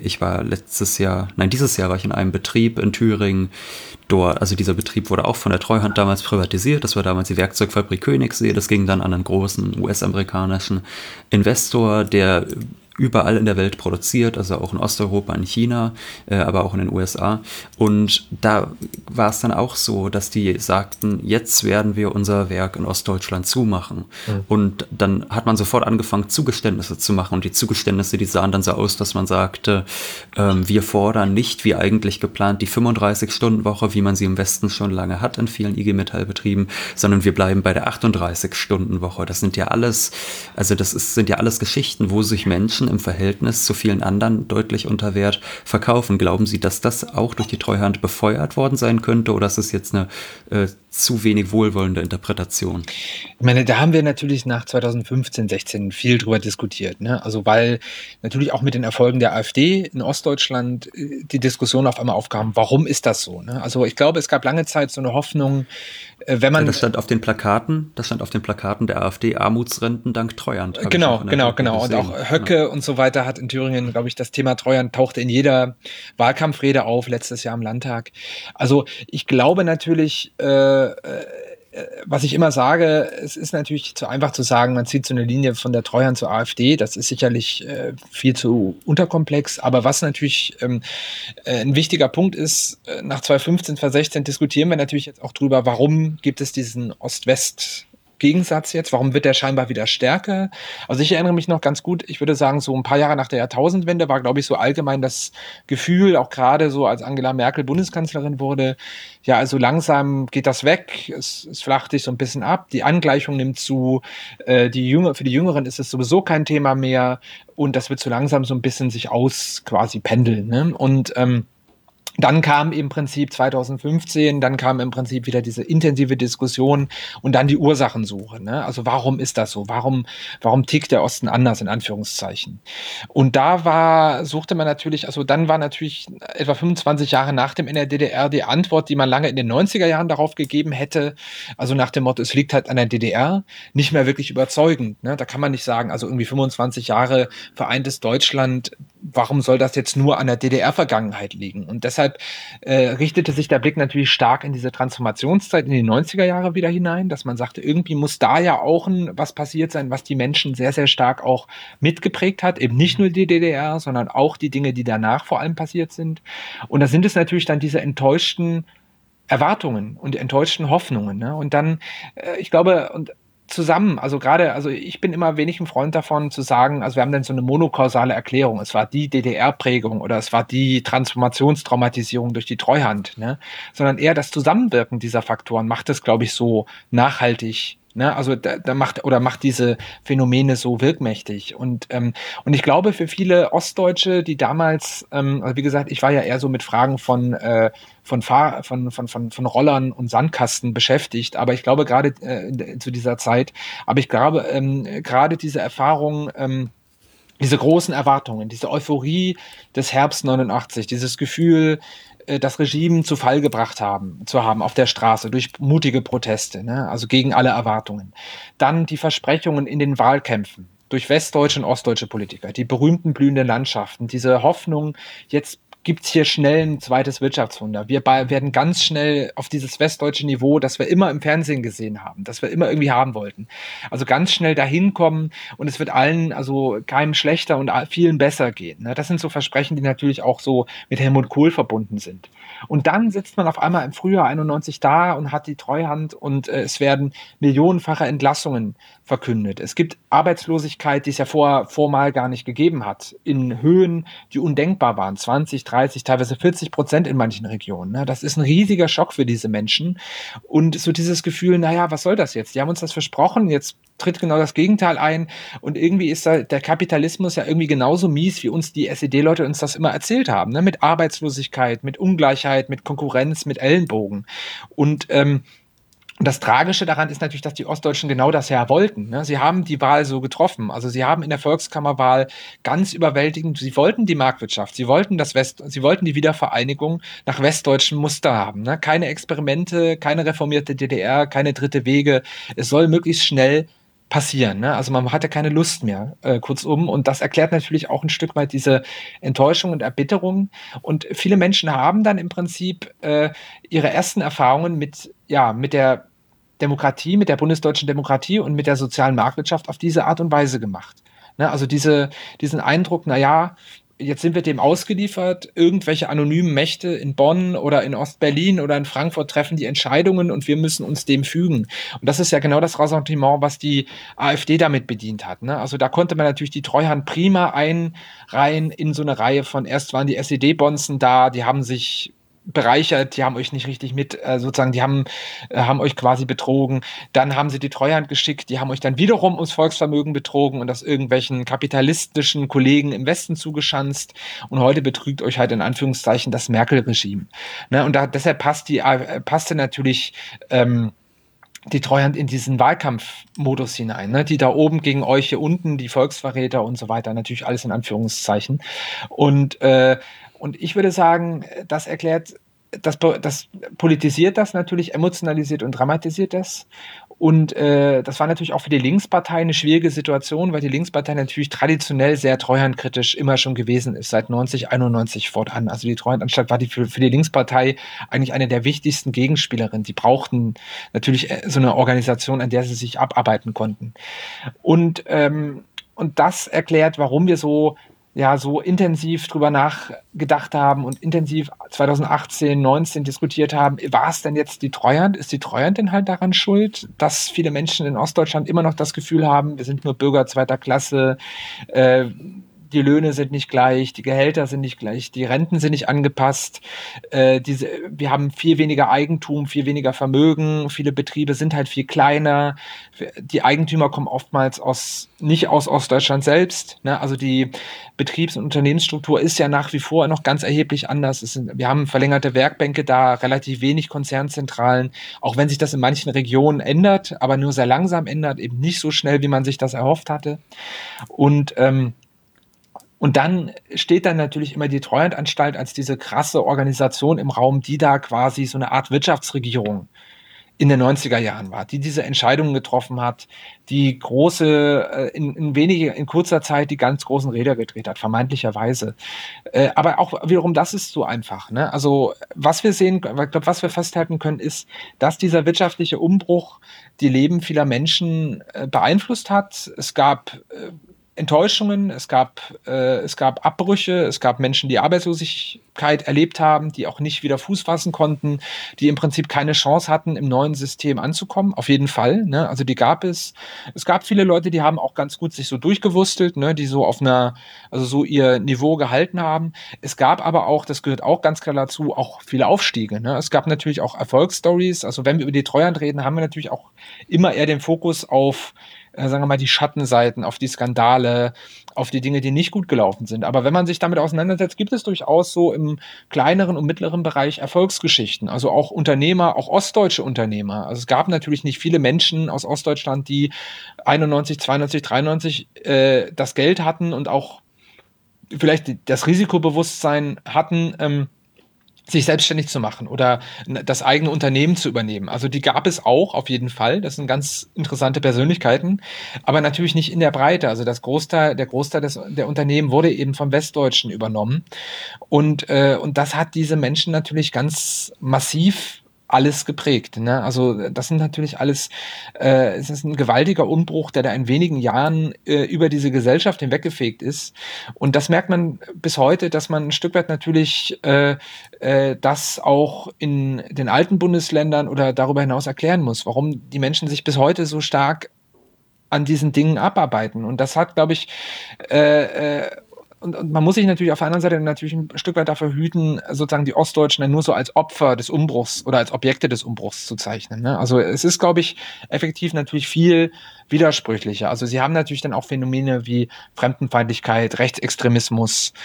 ich in einem Betrieb in Thüringen. Dort, also dieser Betrieb wurde auch von der Treuhand damals privatisiert. Das war damals die Werkzeugfabrik Königssee. Das ging dann an einen großen US-amerikanischen Investor, der überall in der Welt produziert, also auch in Osteuropa, in China, aber auch in den USA. Und da war es dann auch so, dass die sagten, jetzt werden wir unser Werk in Ostdeutschland zumachen. Mhm. Und dann hat man sofort angefangen, Zugeständnisse zu machen. Und die Zugeständnisse, die sahen dann so aus, dass man sagte, wir fordern nicht, wie eigentlich geplant, die 35-Stunden-Woche, wie man sie im Westen schon lange hat in vielen IG Metall-Betrieben, sondern wir bleiben bei der 38-Stunden-Woche. Das sind ja alles, sind ja alles Geschichten, wo sich Menschen Deutschen im Verhältnis zu vielen anderen deutlich unter Wert verkaufen. Glauben Sie, dass das auch durch die Treuhand befeuert worden sein könnte, oder ist es jetzt eine zu wenig wohlwollende Interpretation? Ich meine, da haben wir natürlich nach 2015, 16 viel drüber diskutiert, ne? Also weil natürlich auch mit den Erfolgen der AfD in Ostdeutschland die Diskussion auf einmal aufkam, warum ist das so, ne? Also ich glaube, es gab lange Zeit so eine Hoffnung, wenn man... Das stand auf den Plakaten der AfD, Armutsrenten dank Treuhand. Genau. Und auch Höcke und so weiter hat in Thüringen, glaube ich, das Thema Treuhand tauchte in jeder Wahlkampfrede auf, letztes Jahr im Landtag. Also ich glaube natürlich, was ich immer sage, es ist natürlich zu einfach zu sagen, man zieht so eine Linie von der Treuhand zur AfD. Das ist sicherlich viel zu unterkomplex. Aber was natürlich ein wichtiger Punkt ist, nach 2015, 2016 diskutieren wir natürlich jetzt auch drüber, warum gibt es diesen Ost-West- Gegensatz jetzt? Warum wird der scheinbar wieder stärker? Also ich erinnere mich noch ganz gut, ich würde sagen, so ein paar Jahre nach der Jahrtausendwende war, glaube ich, so allgemein das Gefühl, auch gerade so als Angela Merkel Bundeskanzlerin wurde, ja, also langsam geht das weg, es flacht sich so ein bisschen ab, die Angleichung nimmt zu, für die Jüngeren ist es sowieso kein Thema mehr und das wird so langsam so ein bisschen sich quasi pendeln, ne? Und dann kam im Prinzip 2015, dann kam im Prinzip wieder diese intensive Diskussion und dann die Ursachensuche, ne? Also warum ist das so? Warum tickt der Osten anders, in Anführungszeichen? Und suchte man natürlich, also dann war natürlich etwa 25 Jahre nach dem Ende der DDR die Antwort, die man lange in den 90er Jahren darauf gegeben hätte, also nach dem Motto, es liegt halt an der DDR, nicht mehr wirklich überzeugend, ne? Da kann man nicht sagen, also irgendwie 25 Jahre vereintes Deutschland, warum soll das jetzt nur an der DDR-Vergangenheit liegen? Und deshalb richtete sich der Blick natürlich stark in diese Transformationszeit in die 90er Jahre wieder hinein, dass man sagte, irgendwie muss da ja auch was passiert sein, was die Menschen sehr, sehr stark auch mitgeprägt hat. Eben nicht nur die DDR, sondern auch die Dinge, die danach vor allem passiert sind. Und da sind es natürlich dann diese enttäuschten Erwartungen und enttäuschten Hoffnungen, ne? Und dann, ich glaube, und zusammen, also ich bin immer wenig ein Freund davon zu sagen, also wir haben dann so eine monokausale Erklärung, es war die DDR-Prägung oder es war die Transformationstraumatisierung durch die Treuhand, ne? Sondern eher das Zusammenwirken dieser Faktoren macht es, glaube ich, so nachhaltig, ne? Also macht diese Phänomene so wirkmächtig. Und ich glaube, für viele Ostdeutsche, die damals, also wie gesagt, ich war ja eher so mit Fragen von Rollern und Sandkasten beschäftigt, aber ich glaube gerade zu dieser Zeit, aber ich glaube gerade diese Erfahrung, diese großen Erwartungen, diese Euphorie des Herbst 89, dieses Gefühl, das Regime zu Fall gebracht zu haben auf der Straße durch mutige Proteste, ne? Also gegen alle Erwartungen. Dann die Versprechungen in den Wahlkämpfen durch westdeutsche und ostdeutsche Politiker, die berühmten blühenden Landschaften, diese Hoffnung, jetzt gibt's hier schnell ein zweites Wirtschaftswunder. Wir werden ganz schnell auf dieses westdeutsche Niveau, das wir immer im Fernsehen gesehen haben, das wir immer irgendwie haben wollten. Also ganz schnell dahin kommen und es wird allen, also keinem schlechter und vielen besser gehen, ne? Das sind so Versprechen, die natürlich auch so mit Helmut Kohl verbunden sind. Und dann sitzt man auf einmal im Frühjahr 91 da und hat die Treuhand und es werden millionenfache Entlassungen verkündet. Es gibt Arbeitslosigkeit, die es ja vormal gar nicht gegeben hat, in Höhen, die undenkbar waren, 20, 30, teilweise 40% in manchen Regionen, ne? Das ist ein riesiger Schock für diese Menschen und so dieses Gefühl, naja, was soll das jetzt? Die haben uns das versprochen, jetzt tritt genau das Gegenteil ein und irgendwie ist da der Kapitalismus ja irgendwie genauso mies, wie uns die SED-Leute uns das immer erzählt haben, ne? Mit Arbeitslosigkeit, mit Ungleichheit, mit Konkurrenz, mit Ellenbogen und das Tragische daran ist natürlich, dass die Ostdeutschen genau das ja wollten, ne? Sie haben die Wahl so getroffen. Also sie haben in der Volkskammerwahl ganz überwältigend, sie wollten die Marktwirtschaft, sie wollten sie wollten die Wiedervereinigung nach westdeutschem Muster haben, ne? Keine Experimente, keine reformierte DDR, keine dritte Wege. Es soll möglichst schnell passieren, ne? Also man hatte keine Lust mehr, kurzum. Und das erklärt natürlich auch ein Stück weit diese Enttäuschung und Erbitterung. Und viele Menschen haben dann im Prinzip ihre ersten Erfahrungen mit der Demokratie, mit der bundesdeutschen Demokratie und mit der sozialen Marktwirtschaft auf diese Art und Weise gemacht, ne? Also diesen Eindruck, naja, jetzt sind wir dem ausgeliefert, irgendwelche anonymen Mächte in Bonn oder in Ostberlin oder in Frankfurt treffen die Entscheidungen und wir müssen uns dem fügen. Und das ist ja genau das Ressentiment, was die AfD damit bedient hat, ne? Also da konnte man natürlich die Treuhand prima einreihen in so eine Reihe von, erst waren die SED-Bonzen da, die haben sich bereichert, die haben euch nicht richtig sozusagen, die haben euch quasi betrogen. Dann haben sie die Treuhand geschickt, die haben euch dann wiederum ums Volksvermögen betrogen und das irgendwelchen kapitalistischen Kollegen im Westen zugeschanzt. Und heute betrügt euch halt in Anführungszeichen das Merkel-Regime. Ne? Und deshalb passte natürlich die Treuhand in diesen Wahlkampfmodus hinein, ne? Die da oben gegen euch, hier unten, die Volksverräter und so weiter, natürlich alles in Anführungszeichen. Und ich würde sagen, das politisiert das natürlich, emotionalisiert und dramatisiert das. Und das war natürlich auch für die Linkspartei eine schwierige Situation, weil die Linkspartei natürlich traditionell sehr treuhandkritisch immer schon gewesen ist, seit 1991 fortan. Also die Treuhandanstalt war für die Linkspartei eigentlich eine der wichtigsten Gegenspielerinnen. Die brauchten natürlich so eine Organisation, an der sie sich abarbeiten konnten. Und das erklärt, warum wir so intensiv drüber nachgedacht haben und intensiv 2018, 19 diskutiert haben, war es denn jetzt die Treuhand? Ist die Treuhand denn halt daran schuld, dass viele Menschen in Ostdeutschland immer noch das Gefühl haben, wir sind nur Bürger zweiter Klasse, die Löhne sind nicht gleich, die Gehälter sind nicht gleich, die Renten sind nicht angepasst, wir haben viel weniger Eigentum, viel weniger Vermögen, viele Betriebe sind halt viel kleiner, die Eigentümer kommen oftmals nicht aus Ostdeutschland selbst, ne? Also die Betriebs- und Unternehmensstruktur ist ja nach wie vor noch ganz erheblich anders. Wir haben verlängerte Werkbänke da, relativ wenig Konzernzentralen, auch wenn sich das in manchen Regionen ändert, aber nur sehr langsam ändert, eben nicht so schnell, wie man sich das erhofft hatte. Und dann steht dann natürlich immer die Treuhandanstalt als diese krasse Organisation im Raum, die da quasi so eine Art Wirtschaftsregierung in den 90er Jahren war, die diese Entscheidungen getroffen hat, die in kurzer Zeit die ganz großen Räder gedreht hat, vermeintlicherweise. Aber auch wiederum, das ist so einfach, ne? Also, was wir sehen, ich glaube, was wir festhalten können, ist, dass dieser wirtschaftliche Umbruch die Leben vieler Menschen beeinflusst hat. Es gab Enttäuschungen, es gab Abbrüche, es gab Menschen, die Arbeitslosigkeit erlebt haben, die auch nicht wieder Fuß fassen konnten, die im Prinzip keine Chance hatten, im neuen System anzukommen, auf jeden Fall, ne? Also die gab es. Es gab viele Leute, die haben auch ganz gut sich so durchgewurstelt, ne? Die so so ihr Niveau gehalten haben. Es gab aber auch, das gehört auch ganz klar dazu, auch viele Aufstiege, ne? Es gab natürlich auch Erfolgsstories. Also wenn wir über die Treuhand reden, haben wir natürlich auch immer eher den Fokus auf sagen wir mal, die Schattenseiten, auf die Skandale, auf die Dinge, die nicht gut gelaufen sind. Aber wenn man sich damit auseinandersetzt, gibt es durchaus so im kleineren und mittleren Bereich Erfolgsgeschichten. Also auch Unternehmer, auch ostdeutsche Unternehmer. Also es gab natürlich nicht viele Menschen aus Ostdeutschland, die 91, 92, 93 das Geld hatten und auch vielleicht das Risikobewusstsein hatten, sich selbstständig zu machen oder das eigene Unternehmen zu übernehmen. Also die gab es auch auf jeden Fall. Das sind ganz interessante Persönlichkeiten, aber natürlich nicht in der Breite. Also der Großteil der Unternehmen wurde eben vom Westdeutschen übernommen. Und das hat diese Menschen natürlich ganz massiv alles geprägt, ne? Also das sind natürlich alles, es ist ein gewaltiger Umbruch, der da in wenigen Jahren über diese Gesellschaft hinweggefegt ist. Und das merkt man bis heute, dass man ein Stück weit natürlich das auch in den alten Bundesländern oder darüber hinaus erklären muss, warum die Menschen sich bis heute so stark an diesen Dingen abarbeiten. Und das hat, glaube ich, und man muss sich natürlich auf der anderen Seite natürlich ein Stück weit dafür hüten, sozusagen die Ostdeutschen dann nur so als Opfer des Umbruchs oder als Objekte des Umbruchs zu zeichnen, ne? Also es ist, glaube ich, effektiv natürlich viel widersprüchlicher. Also sie haben natürlich dann auch Phänomene wie Fremdenfeindlichkeit, Rechtsextremismus,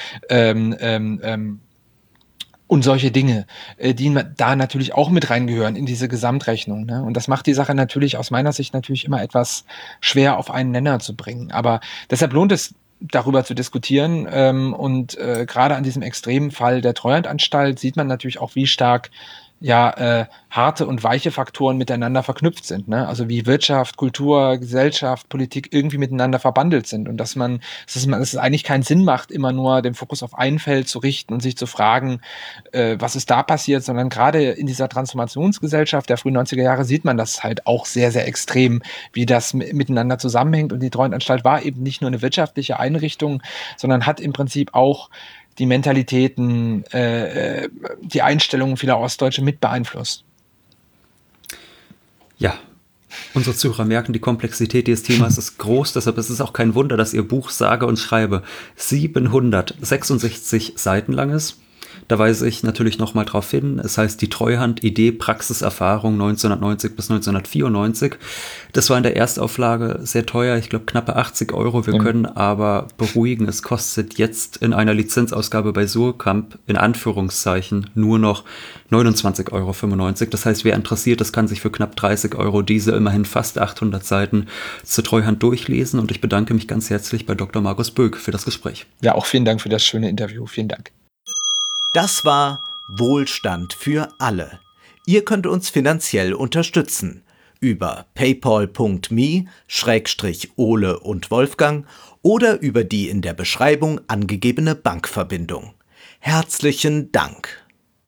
und solche Dinge, die da natürlich auch mit reingehören in diese Gesamtrechnung, ne? Und das macht die Sache natürlich aus meiner Sicht natürlich immer etwas schwer auf einen Nenner zu bringen. Aber deshalb lohnt es, darüber zu diskutieren. Und gerade an diesem extremen Fall der Treuhandanstalt sieht man natürlich auch, wie stark harte und weiche Faktoren miteinander verknüpft sind, ne? Also wie Wirtschaft, Kultur, Gesellschaft, Politik irgendwie miteinander verbandelt sind und dass es eigentlich keinen Sinn macht, immer nur den Fokus auf ein Feld zu richten und sich zu fragen, was ist da passiert, sondern gerade in dieser Transformationsgesellschaft der frühen 90er Jahre sieht man das halt auch sehr, sehr extrem, wie das miteinander zusammenhängt. Und die Treuhandanstalt war eben nicht nur eine wirtschaftliche Einrichtung, sondern hat im Prinzip auch die Mentalitäten, die Einstellungen vieler Ostdeutsche mit beeinflusst. Ja, unsere Zuhörer merken, die Komplexität dieses Themas ist groß, deshalb ist es auch kein Wunder, dass Ihr Buch sage und schreibe 766 Seiten lang ist. Da weise ich natürlich nochmal drauf hin. Es heißt die Treuhand Idee Praxiserfahrung 1990 bis 1994. Das war in der Erstauflage sehr teuer, ich glaube knappe 80 €. Wir können aber beruhigen, es kostet jetzt in einer Lizenzausgabe bei Suhrkamp in Anführungszeichen nur noch 29,95 €. Das heißt, wer interessiert ist, kann sich für knapp 30 € diese immerhin fast 800 Seiten zur Treuhand durchlesen. Und ich bedanke mich ganz herzlich bei Dr. Markus Böck für das Gespräch. Ja, auch vielen Dank für das schöne Interview. Vielen Dank. Das war Wohlstand für alle. Ihr könnt uns finanziell unterstützen über paypal.me/Ole und Wolfgang oder über die in der Beschreibung angegebene Bankverbindung. Herzlichen Dank!